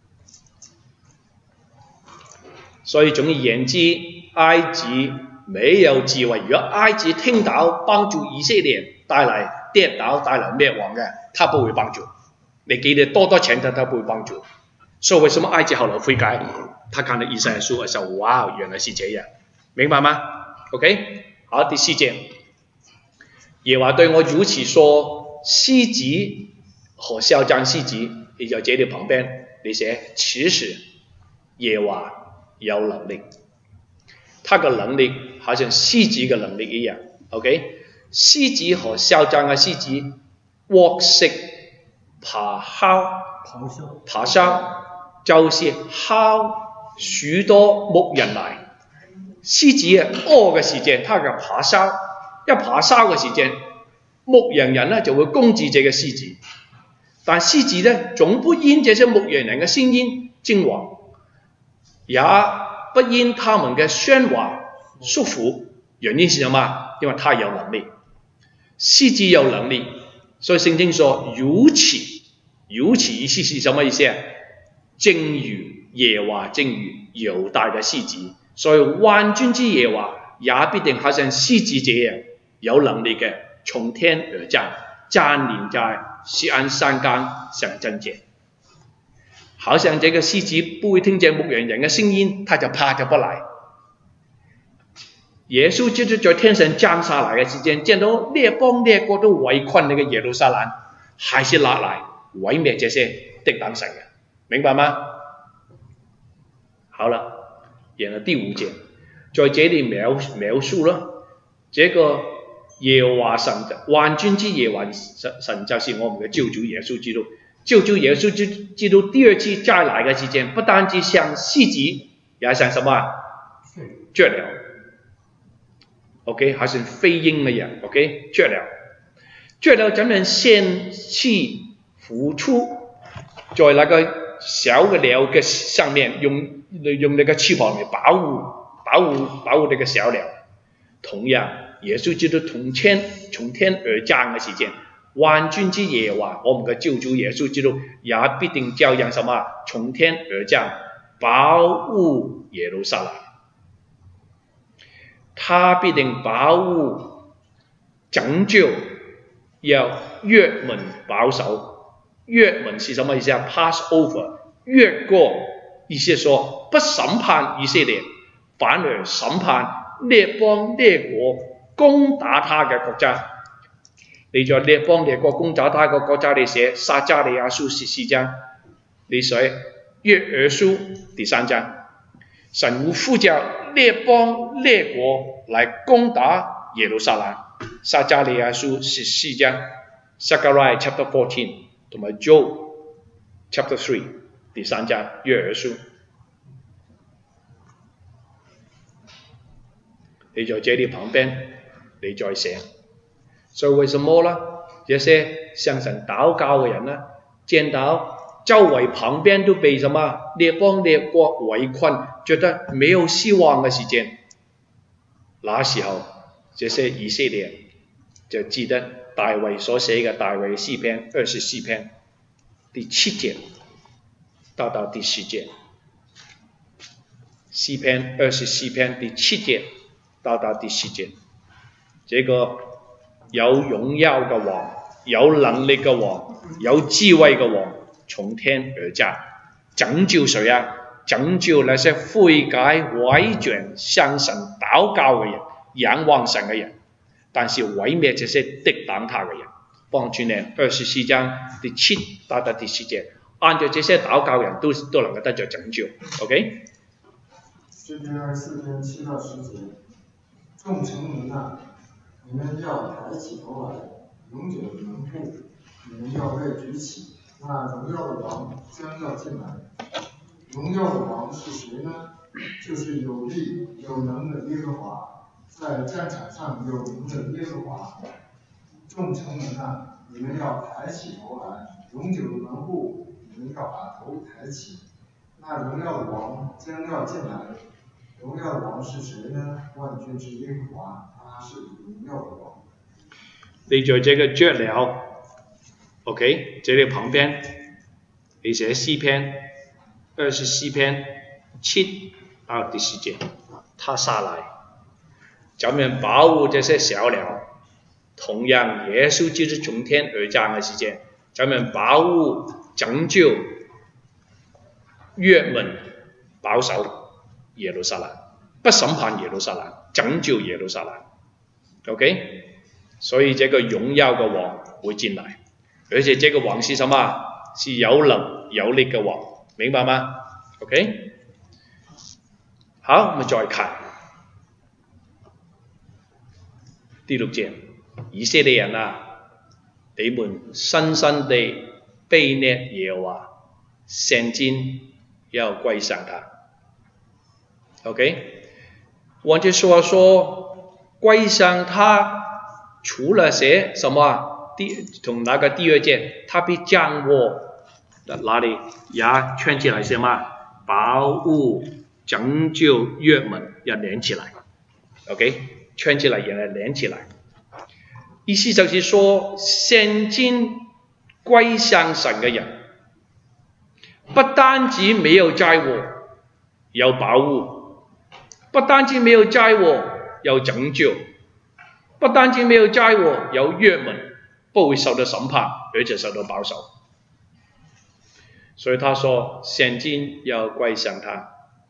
所以總而言之，埃及沒有智慧。如果埃及聽到幫助以色列帶來跌倒、帶來滅亡嘅，他不會幫助。你給你多錢，他不會幫助。所以為什麼埃及後來悔改？他看到以賽亞書嘅時候，哇，原來是這樣，明白嗎 ？OK， 好，第4節，耶和華對我如此說：獅子和囂張獅子，你就這裏旁邊你寫，其實耶和華有能力，他的能力好像獅子嘅能力一樣。OK， 獅子和囂張嘅獅子獲食咆哮，就是敲許多牧人來。獅子餓嘅時間，它就咆哮，一咆哮嘅時間，牧羊人呢就會攻擊這個獅子。 但狮子呢，總不因這些牧羊人嘅聲音驚惶，也不因他們嘅喧嘩束縛。原因是什麼？因為他有能力，獅子有能力，所以聖經說如此意思是什麼意思啊？正如耶和華正如猶大嘅獅子，所以萬軍之耶和華也必定好像獅子這樣有能力嘅從天而降，站立在錫安山崗上爭戰。好像這個獅子不會聽見牧羊人嘅聲音，他就怕就不來。耶穌基督在天上降下來嘅時間，見到列邦列國都圍困那個耶路撒冷，還是落來毀滅這些敵擋神嘅，明白嗎？好了，然後第5節，在這裏描述了這個耶和華神，萬軍之耶和華神就是我們的救主耶穌基督。救主耶穌基督第二次再來嘅時間，不單止像獅子，也像什麼？雀鳥。OK， 還是飛鷹嘅人 ，OK， 雀鳥怎樣獻氣孵出，在那個小嘅鳥嘅上面，用那個翅膀嚟保護這個小鳥。同樣，耶穌基督從天而降嘅時間，萬軍之耶和華，我們嘅救主耶穌基督也必定照樣什麼？從天而降，保護耶路撒冷。他必定保護、拯救，要越門保守。越門是什麼意思啊 ？Pass over， 越過，意思說不審判以色列，反而審判列邦列國攻打他嘅國家。你在列邦列國攻打他嘅國家，你寫撒迦利亞書14章，你寫約珥書第3章。神會呼叫列邦列國來攻打耶路撒冷，撒迦利亞書14章 Zechariah chapter 14同埋 Job chapter 3第3章約珥書。你在這裏旁邊，你再寫。所以為什麼呢？這些向神禱告嘅人呢，見到周圍旁邊都被什麼列邦列國圍困，覺得沒有希望嘅時間，那時候這些以色列人就記得大衛所寫嘅大衛詩篇24篇第7節到第10節，詩篇24篇第7節到第10節，這個有榮耀嘅王，有能力嘅王，有智慧嘅王，從天而降，拯救誰啊？拯救那些悔改委轉向神禱告嘅人，仰望神嘅人，但是毀滅這些敵擋他嘅人。幫住你24章第7到第10節，按照這些禱告人都能夠得着拯救。OK？ 詩篇24篇7到10節，眾城門啊，你們要抬起頭來，永久的門戶，你們要被舉起，那榮耀的王將要進來。榮耀的王是誰呢？就是有力有能的耶和華，在戰場上有名的耶和華。眾城門啊，你們要抬起頭來，永久的門戶，你們要把頭抬起，那榮耀的王將要進來。榮耀的王是誰呢？萬軍之耶和華，他是榮耀的王。 你在這個雀鳥 ，OK， 這裏旁邊，你寫詩篇24篇7到第10節，他下來，咱們保護這些小鳥。同樣，耶穌基督從天而降嘅時間，咱們保護、拯救、越門、保守耶路撒冷，不審判耶路撒冷，拯救耶路撒冷。OK， 所以這個榮耀嘅王會進來，而且這個王是什麼？是有能有力嘅王，明白嗎 ？OK， 好，我們再看第6節。以色列人啊，你們深深地背逆耶和華，現今要歸向他。OK， 換句話說，歸向他除了寫什麼？ 从那个第二节，他必将我哪里也圈起来什么？保护、拯救、约门要连起来 ，OK， 圈起来也要连起来。意思就是说，现今归向神嘅人，不單止沒有災禍，有保護；不單止沒有災禍，有拯救；不單止沒有災禍，有約門，不會受到審判，而且受到保守。所以他說，現今要歸向他。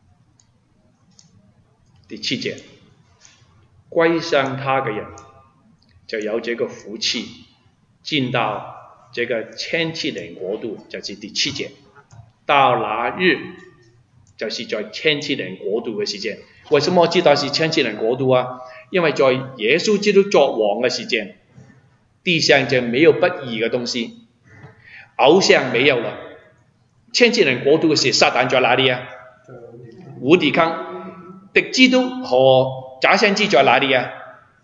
第7節，歸向他嘅人就有這個福氣，進到這個千禧年國度，就是第7節。到那日，就是在千禧年國度嘅時間。為什麼我知道是千禧年國度啊？因為在耶穌基督作王嘅時間，地上就沒有不義嘅東西，偶像沒有了。千禧年國度嘅時，撒旦在哪裡啊？無抵抗。敵基督和假先知在哪裡啊？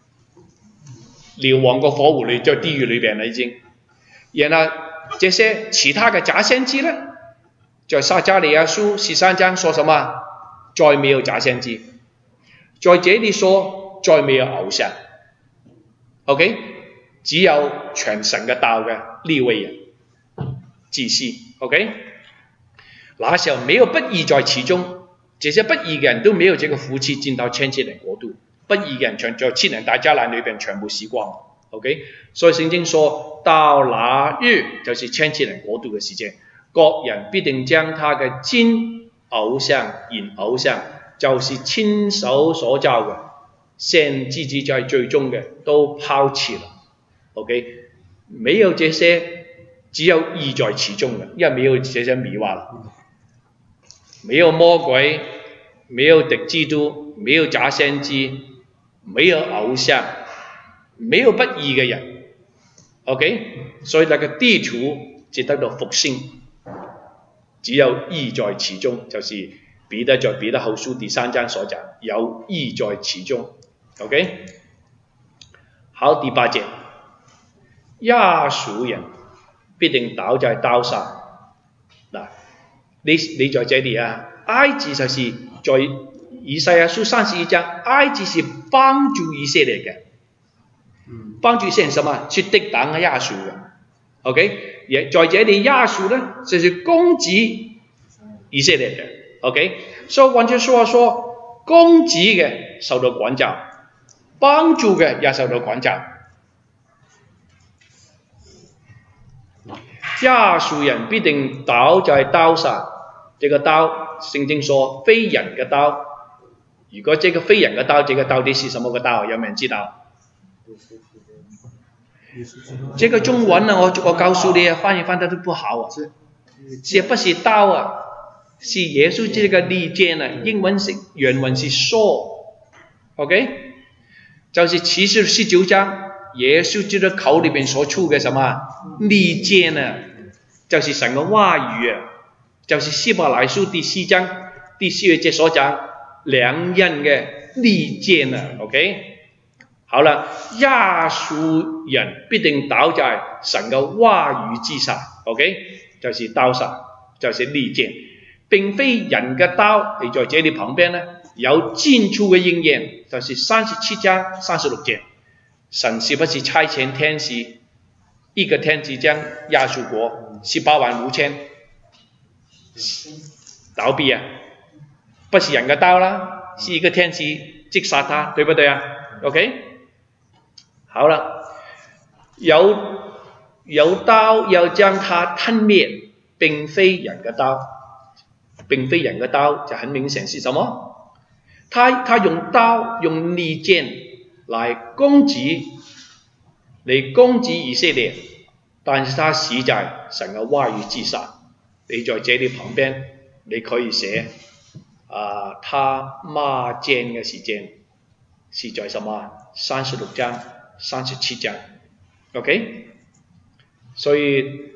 瞭望個火湖裏，在地獄裏邊啦已經。然後這些其他嘅假先知呢，在撒迦利亞書13章說什麼？再沒有假先知，在這裡說再沒有偶像。OK， 只有傳神嘅道嘅利未人、祭司。OK， 那時候沒有不義在其中。這些不義嘅人都沒有這個福氣進到千禧年國度，不義嘅人在7年大災難裏邊全部死光。OK， 所以聖經說到那日就是千禧年國度嘅時間，各人必定將他嘅真偶像、現偶像，就是親手所造嘅，獻自己在最終嘅都拋棄了。OK， 沒有這些，只有義在其中嘅，因為沒有這些迷惑了。沒有魔鬼，沒有敵基督，沒有假先知，沒有偶像，沒有不義嘅人。OK， 所以那個地圖就得到復興，只有義在其中，就是彼得在彼得後書第3章所講，有義在其中。OK， 好，第8節，亞述人必定倒在刀下。嗱。你在這裡啊，埃及就是在以賽亞書31章，埃及是幫助以色列嘅，幫助以色列什麼？去敵擋亞述嘅。OK， 也在這裡亞述呢，就是攻擊以色列嘅。OK， 所以換句話說，攻擊嘅受到管教，幫助嘅也受到管教。亞述人必定倒在刀上，這個刀聖經說非人嘅刀。如果這個非人嘅刀，這個到底是什麼個刀？有沒有人知道？這個中文呢，我告訴你啊，翻譯翻得都不好啊。這不是刀啊，是耶穌這個利劍啊，英文是原文是 sword。OK， 就是啟示19章，耶穌基督口裏邊所出嘅什麼利劍啊？就是神嘅話語啊，就是希伯來書第4章第12節所講兩刃嘅利劍啊。OK， 好了，亞述人必定倒在神嘅話語之上。OK， 就是刀上，就是利劍，並非人嘅刀。你在這裡旁邊呢，有近處嘅應驗，就是37章36節，神是不是差遣天使？一個天使將亞述國185000倒閉啊，不是人嘅刀啦，是一個天使擊殺他，對不對啊 ？OK， 好了，有刀要將他吞滅，並非人嘅刀，並非人嘅刀就很明顯是什麼？他用刀用利劍來攻擊以色列，但是他死在神嘅話語之上。你在這裡旁邊，你可以寫他罵劍嘅時間是在什麼？36章、37章 ，OK？ 所以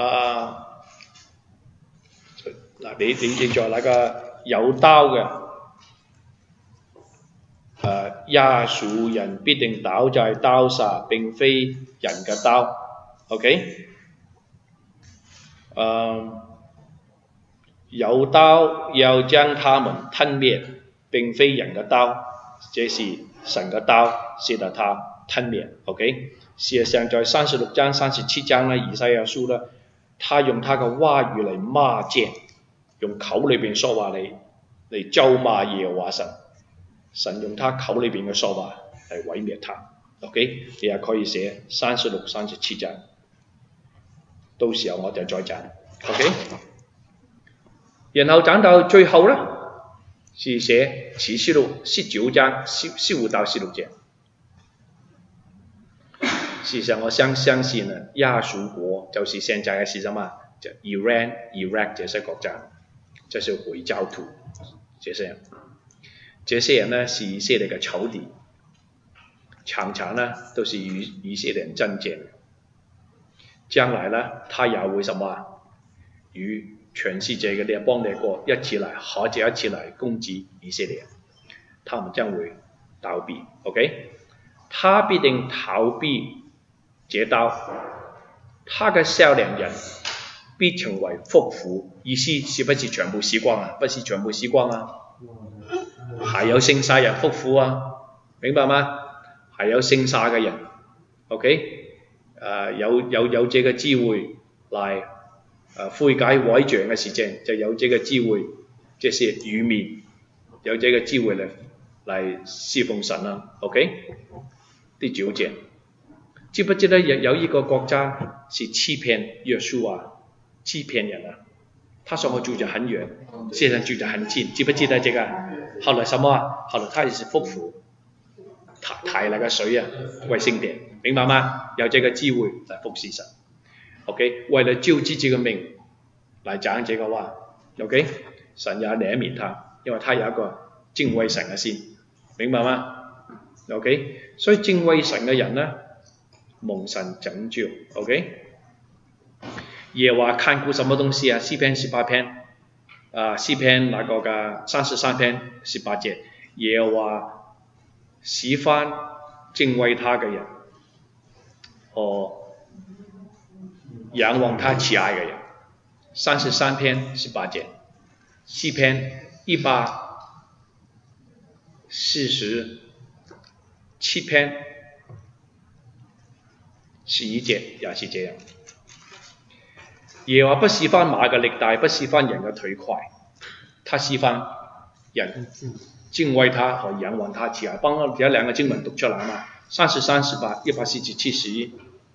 你在那個有刀嘅亞述人必定倒在刀下，並非人嘅刀。 OK， 有刀要將他們吞滅，並非人嘅刀，這是神嘅刀，使得他吞滅。OK， 事實上在36章、37章呢，以賽亞書呢，他用他嘅話語嚟罵戰，用口裏邊說話嚟咒罵耶和華神，神用他口裏邊嘅說話嚟毀滅他。OK， 你也可以寫36、37章，到時候我就再講。OK， 然後講到最後呢，是寫啟示錄19章15到16節。事實上我相信呢，亞述國就是現在嘅是什麼？就 Iran、Iraq 這些國家，這是回教徒，這些人呢是以色列嘅仇敵，常常呢都是與以色列人爭戰。將來呢，他也會什麼？與全世界嘅列邦列國一起來，合着一起來攻擊以色列，他們將會逃避。OK， 他必定逃避這刀，他嘅少年人必成為腹符。意思是不是全部死光啊？不是全部死光啊，還有剩下人腹符啊，明白嗎？還有剩下嘅人 ，OK， 有這個機會嚟悔改毀謗嘅事情，就有這個機會，即係與面有這個機會嚟侍奉神啦。OK， 第9節，知不知道有一個國家是欺騙約書亞，欺騙人啊？他說我住得很遠，現在住得很近，知不知道這個？後來什麼啊？後來他也是腹符，抬那個水啊，為聖殿，明白嗎？有這個機會嚟服侍神。OK， 為了救自己嘅命嚟講這個話 ，OK， 神也憐憫他，因為他有一個敬畏神嘅心，明白嗎 ？OK， 所以敬畏神嘅人呢，蒙神拯救 ，OK。耶和華看顧什麼東西啊？詩篇18篇，詩篇那個嘅33篇18節，耶和華喜歡敬畏他嘅人，和仰望他慈愛嘅人。33篇18節，詩篇147篇11節也是這樣。耶和華不喜歡馬嘅力大，不喜歡人嘅腿快，他喜歡人敬畏他和仰望他慈愛。幫我有兩個經文讀出來嘛？33、18、147、71。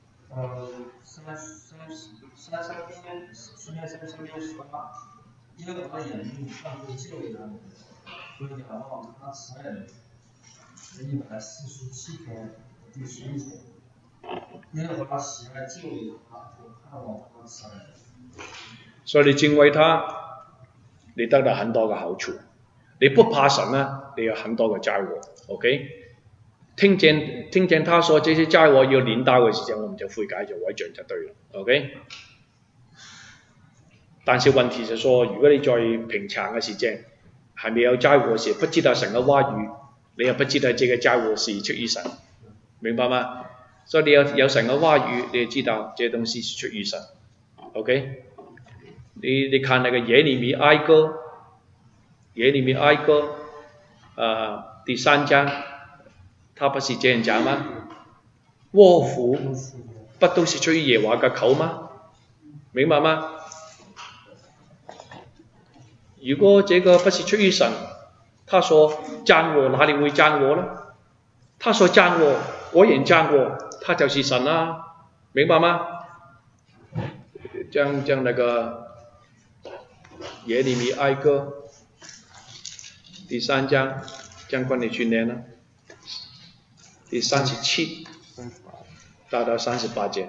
耶和華的眼目看顧救人，所以仰望他慈愛人。147篇第11節，耶和華喜愛救人，和盼望他慈愛人。 所以你敬畏他，你得到很多嘅好處。你不怕神呢，你有很多嘅災禍。OK， 聽見他說這些災禍要臨到嘅時候，我們就悔改就毀謗就對了。OK。但是問題就說，如果你在平常嘅時間還沒有災禍時，不知道神嘅話語，你又不知道這個災禍是出於神，明白嗎？所以你有神嘅話語，你就知道這東西是出於神。OK， 你看那個耶利米哀歌第3章，他不是這樣講嗎？禍福不都是出於耶和華嘅口嗎？明白嗎？如果這個不是出於神，他說降禍，哪裡會降禍呢？他說降禍，果然降禍，他就是神啦，明白嗎？將那個耶利米哀歌第3章，將關你訓練啦，第37到38節。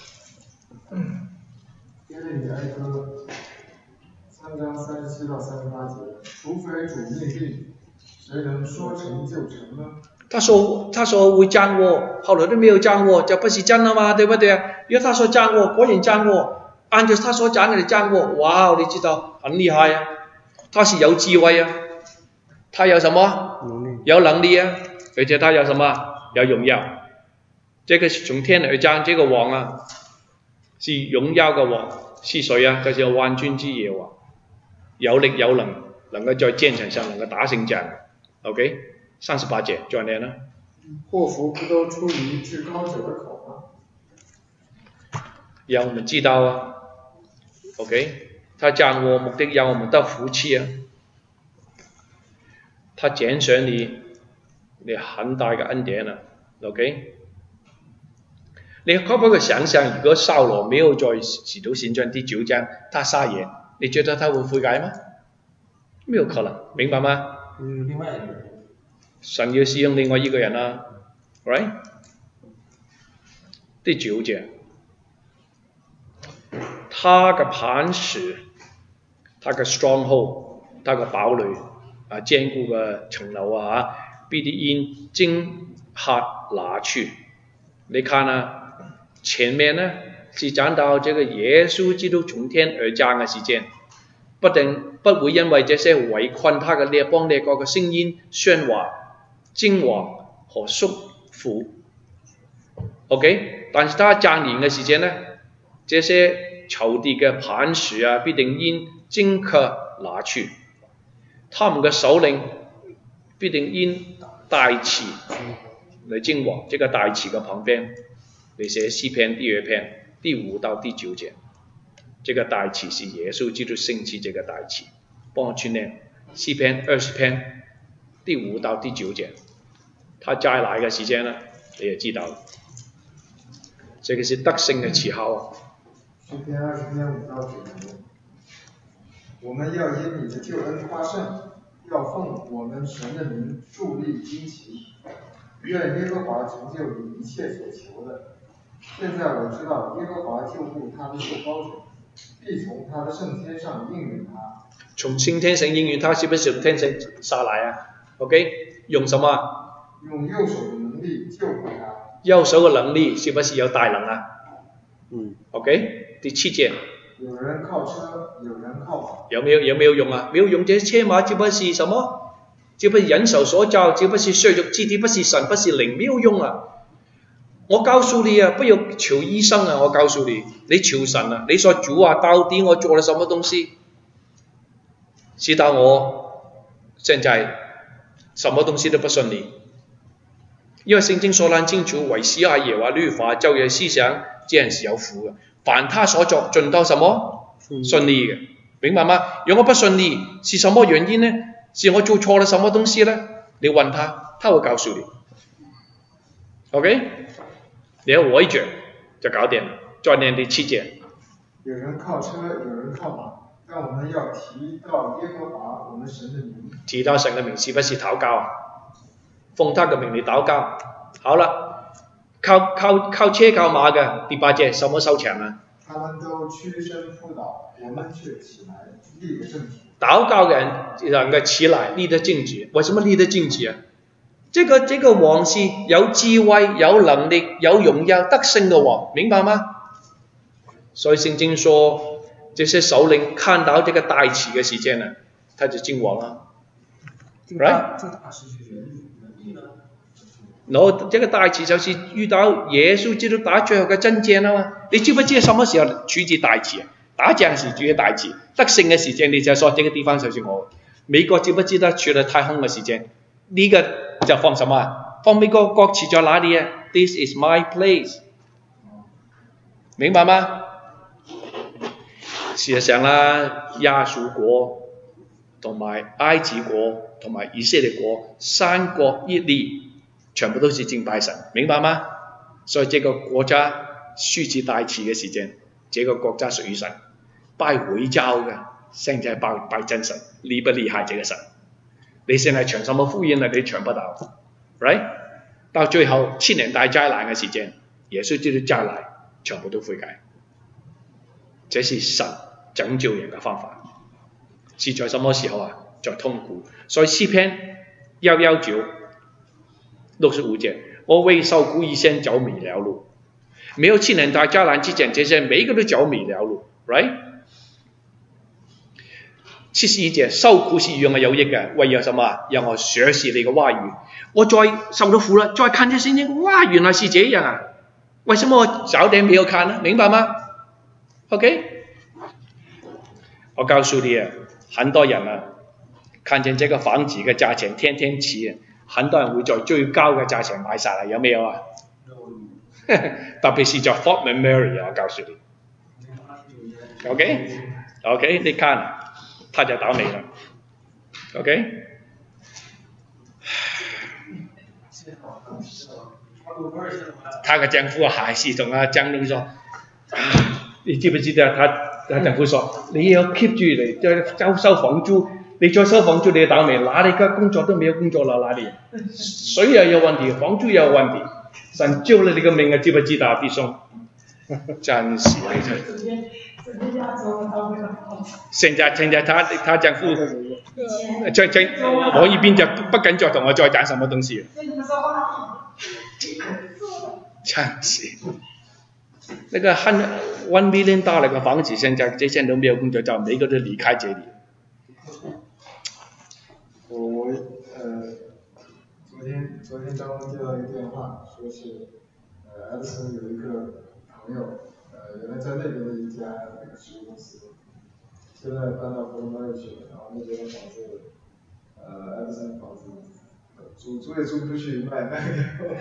耶利米哀歌3章37到38節，除非主命定，誰能說成就成呢？ 他說會降禍，後來都沒有降禍，就不是真了嗎？對不對啊？因為他說降禍，果然降禍，按照他所講嘅降禍，哇！你知道很厲害啊，他是有智慧啊，他有什麼？有能力啊，而且他有什麼？有榮耀。這個是從天而降，這個王啊， 是榮耀嘅王，是誰啊？就是萬軍之耶和華，有力有能，能夠在戰場上能夠打勝仗。OK， 38節再念啦。 禍福不都出於至高者的口嗎？ 讓我們知道啊。OK， 他降禍目的讓我們得福氣啊。他揀選你很大嘅恩典啊。OK， 你可不可以想象，如果掃羅沒有在使徒行傳第9章他殺人，你覺得他會悔改嗎？沒有可能，明白嗎？ 另外一個人。 神要使用另外一個人啊 ，right？ 第9節，他嘅磐石，他嘅 stronghold， 他嘅堡壘啊，堅固嘅城樓啊，必因驚嚇拿去。你看啊，前面呢是講到這個耶穌基督從天而降嘅時間，不會因為這些圍困他嘅列邦列國嘅聲音喧嘩、驚惶和束縛。OK， 但是他降臨嘅時間呢，這些仇敵嘅磐石啊，必定因驚嚇拿去，他們嘅首領必定因大旗嚟驚惶。這個大旗嘅旁邊，你寫詩篇第2篇第5到第9節，這個大旗是耶穌基督升起這個大旗。幫我去念詩篇20篇第5到第9節，他再來嘅時間呢，你也知道了。這個是得勝嘅旗號啊。 詩篇20篇5到9節，我們要因你的救恩誇勝，要奉我們神的名豎立旌旗，願耶和華成就你一切所求的。現在我知道耶和華救護他的受膏者，必從他的聖天上應允他。 從聖天上應允他，是不是從天上下來啊 ？OK， 用什麼？ 用右手的能力救護他。 右手嘅能力是不是有大能啊？OK， 第7節。 有人靠車，有人靠馬。有沒有用啊？沒有用，這車馬只不是什麼？只不是人手所造，只不是血肉之體，不是神，不是靈，沒有用啊！我告訴你啊，不要求醫生啊！我告訴你，你求神啊！你說主啊，到底我做了什麼東西，使到我現在什麼東西都不順利？因為聖經說得很清楚，為喜愛耶和華律法，晝夜思想，這人是有福嘅。凡他所作，盡都什麼順利嘅，明白嗎？如果不順利，是什麼原因呢？是我做錯了什麼東西呢？你問他，他會告訴你。OK， 你要回著就搞掂了。再念第7節。 有人靠車，有人靠馬，但我們要提到耶和華我們神的名。 提到神的名，是不是禱告啊？奉他的名嚟禱告。好了，靠車靠馬嘅第8節，什麼收場啊？ 他們都屈身仆倒，我們卻起來立得正直。 禱告嘅人能夠起來立得正直，為什麼立得正直啊？這個王是有智慧、有能力、有榮耀、得勝嘅王，明白嗎？所以聖經說，這些首領看到這個大旗嘅時間呢，他就驚惶啦。Right？ 這大旗是人力呢？ 然後這個大旗就是遇到耶穌基督打最後嘅爭戰啊嘛。你知不知什麼時候舉起大旗啊？打仗時舉起大旗，得勝嘅時間你就說這個地方就是我。美國知不知道去了太空嘅時間？呢個就放什麼？放美國國旗在哪裡啊 ？This is my place， 明白嗎？事實上啦，亞述國同埋埃及國同埋以色列國三國一列，全部都是敬拜神，明白嗎？所以這個國家豎起大旗嘅時間，這個國家屬於神，拜回教嘅，現在拜真神，厲不厲害？這個神，你現在傳什麼福音呢？你傳不到 ，right？ 到最後千年大災難嘅時間，耶穌基督再來，全部都悔改。這是神拯救人嘅方法，是在什麼時候啊？在痛苦。所以詩篇119 65節，我為受苦以先走迷了路。沒有千年大災難之前，這些每個都走迷了路 ，right？ 71節，受苦是讓我有益嘅，為有什麼？讓我學習你嘅話語。我再受到苦了，再看這聖經，哇，原來是這樣啊！為什麼我早點沒有看呢？明白嗎？ OK， 我告诉你啊，很多人啊，看见这个房子嘅價錢天天起，很多人會在最高嘅價錢買晒啦，有沒有啊？特別是在 Fort McMurray 啊，我告訴你。OK， 你看，他就倒霉了。OK， 他嘅丈夫還是同阿張龍說，你知唔知道他丈夫說，你要 keep 住嚟再收房租，你再收房租你就倒霉，哪裡個工作都沒有工作了，哪裡水又有問題，房租又有問題，神救了你個命啊，知唔知道弟兄？真是現在他丈夫我一邊就不敢再同我再講什麼東西，真是那個1 million dollar 嘅房子，現在這些人都沒有工作，就每個都離開這裡。 昨天剛剛接到一個電話，說是Edison 有一個朋友，原來在那邊的一家那個食物公司，現在搬到佛羅里達去了，然後那邊的房子，Edison 房子租也租不出去，賣那個，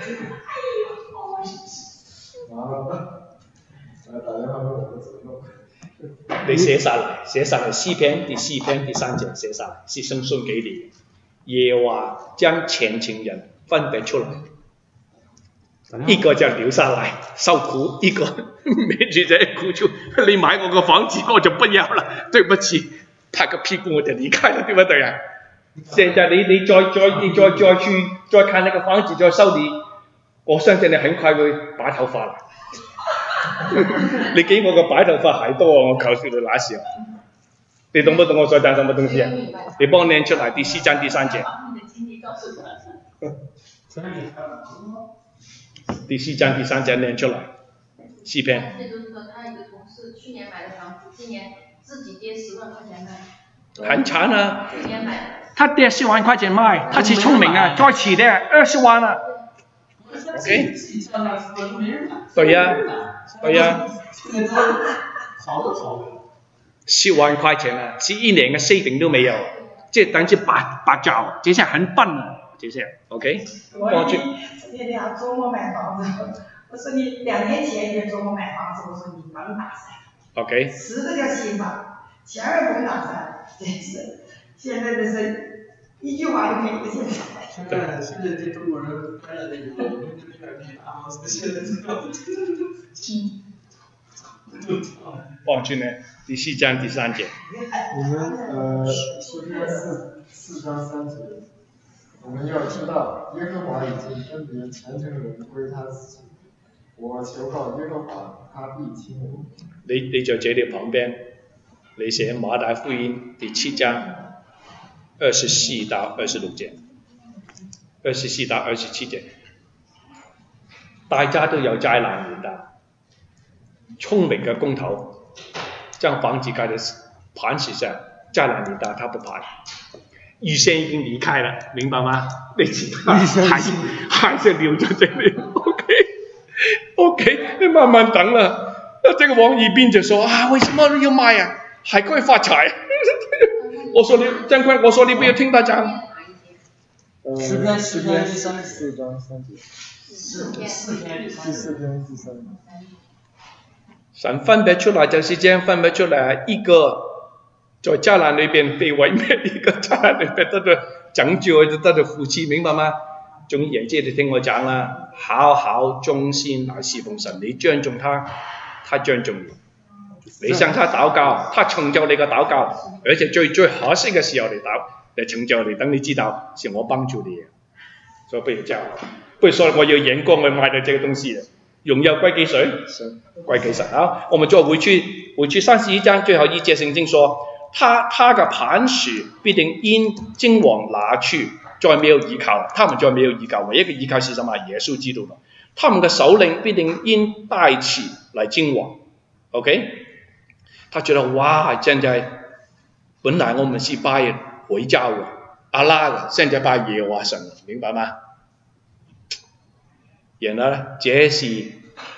然後打電話問我怎麼弄。 你寫下來詩篇第4篇第3節寫下來，是送給你。耶和華將前情人分別出來，一個就留下來受苦，一個孭住這苦楚，你買我個房子我就不要了，對不起，拍個屁股我就離開了，對不對啊？現在你再看那個房子再收你，我相信你很快會白頭髮了。你給我個白頭髮還多，我告訴你那時候。你懂不懂我所講什麼東西啊？你幫我念出來第4章第3節。第4章第3節念出來，詩篇。 他一個同事去年買的房子，今年自己跌10萬塊錢賣。 很慘啊！ 去年買的。 他跌10萬塊錢賣，他是聰明啊，再遲啲20萬啊。OK。對呀，對呀。10萬塊錢啊，是1年嘅saving都沒有，即係等於白找，這些很笨啊，這些 OK。 我那天周末買房子，我說你2年前也周末買房子，我說你甭打算 OK。 死這個心吧，千萬甭打算，真是，現在的是一句話都沒有現在。 現在這中國人拍了那個，我們這邊可以大房子，現在知道放去呢，第4章第3節。 我們詩篇4章3節，我們要知道耶和華已經分別虔誠人歸他自己，我求告耶和華，他必聽我。 你在這裡旁邊，你寫馬太福音第7章24到26節，24到27節，大家都有災難年的。聰明嘅工頭將房子蓋在磐石上，災難年大他不怕，預先已經離開了，明白嗎？你知道還是留在這裡 OK， 你慢慢等啦。這個王一斌就說啊，為什麼要賣啊？還可以發財。我說你張坤，我說你不要聽他講。 詩篇第4章3節。4篇第3節。 神分別出來就是這樣分別出來，一個在災難裏邊被毀滅，一個災難裏邊得到拯救，得到福氣，明白嗎？總言之，你聽我講啦，好好忠心來侍奉神，你尊重他，他尊重你，你向他禱告，他成就你個禱告，而且最合適嘅時候嚟成就你，等你知道是我幫助你，所以不如這樣，不如說我有眼光，我買到這個東西。榮耀歸給誰？歸給神啊！我們再回去31章最後一節聖經說，他的磐石必定因君王拿去，再沒有依靠，他們再沒有依靠，唯一嘅依靠是什麼？耶穌基督了。他們的首領必定因帶起來君王。OK， 他覺得哇，現在本來我們是拜回教的阿拉的，現在拜耶和華神，明白嗎？然後呢，這是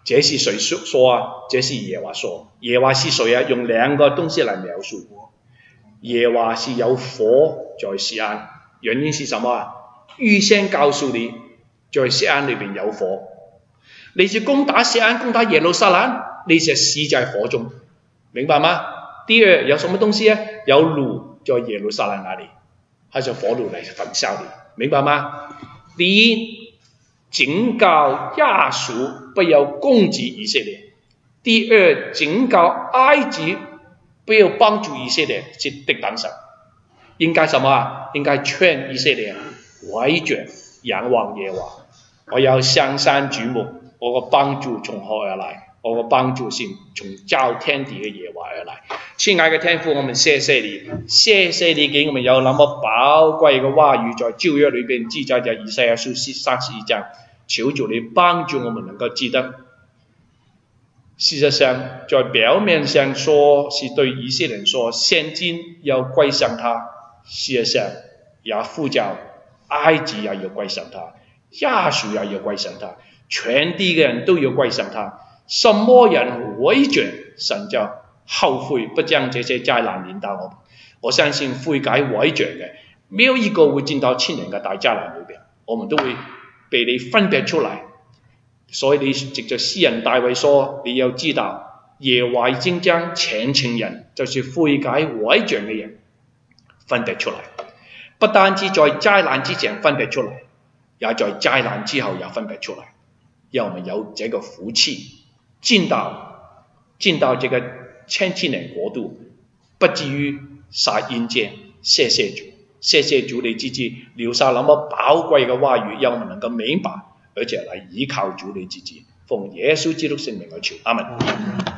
這是誰說啊？這是耶和華說。耶和華是誰啊？用兩個東西來描述。耶和華是有火在錫安，原因是什麼啊？預先告訴你，在錫安裏邊有火。你是攻打錫安、攻打耶路撒冷，你是死在火中，明白嗎？第二，有什麼東西啊？有爐在耶路撒冷那裡，還是火爐來焚燒你，明白嗎？第一，警告亞述不要攻擊以色列；第二，警告埃及不要幫助以色列去敵擋神。應該什麼啊？應該勸以色列回轉仰望耶和華。我要向山舉目，我的幫助從何而來？我的幫助是從造天地的耶和華而來。親愛的天父，我們謝謝你，謝謝你給我們有那麼寶貴的話語，在舊約裏邊記載在以賽亞書31章。求主你幫助我們能夠記得。事實上，在表面上說是對以色列人說，現今要歸向他，事實上也呼叫埃及也要歸向他，亞述也要歸向他，全地嘅人都要歸向他。什麼人回轉，神就後悔，不將這些災難臨到我們。我相信悔改回轉嘅，沒有一個會進到千年嘅大災難裏邊，我們都會被你分別出來。所以你藉着詩人大衛說，你要知道耶和華已經將虔誠人，就是悔改回轉嘅人分別出來，不單止在災難之前分別出來，也在災難之後也分別出來，讓我們有這個福氣進到這個千年國度，不至於殺陰間。謝謝主，謝謝主你自己留下那麼寶貴嘅話語，讓我們能夠明白，而且來依靠主你自己。奉耶穌基督聖名而求，阿們。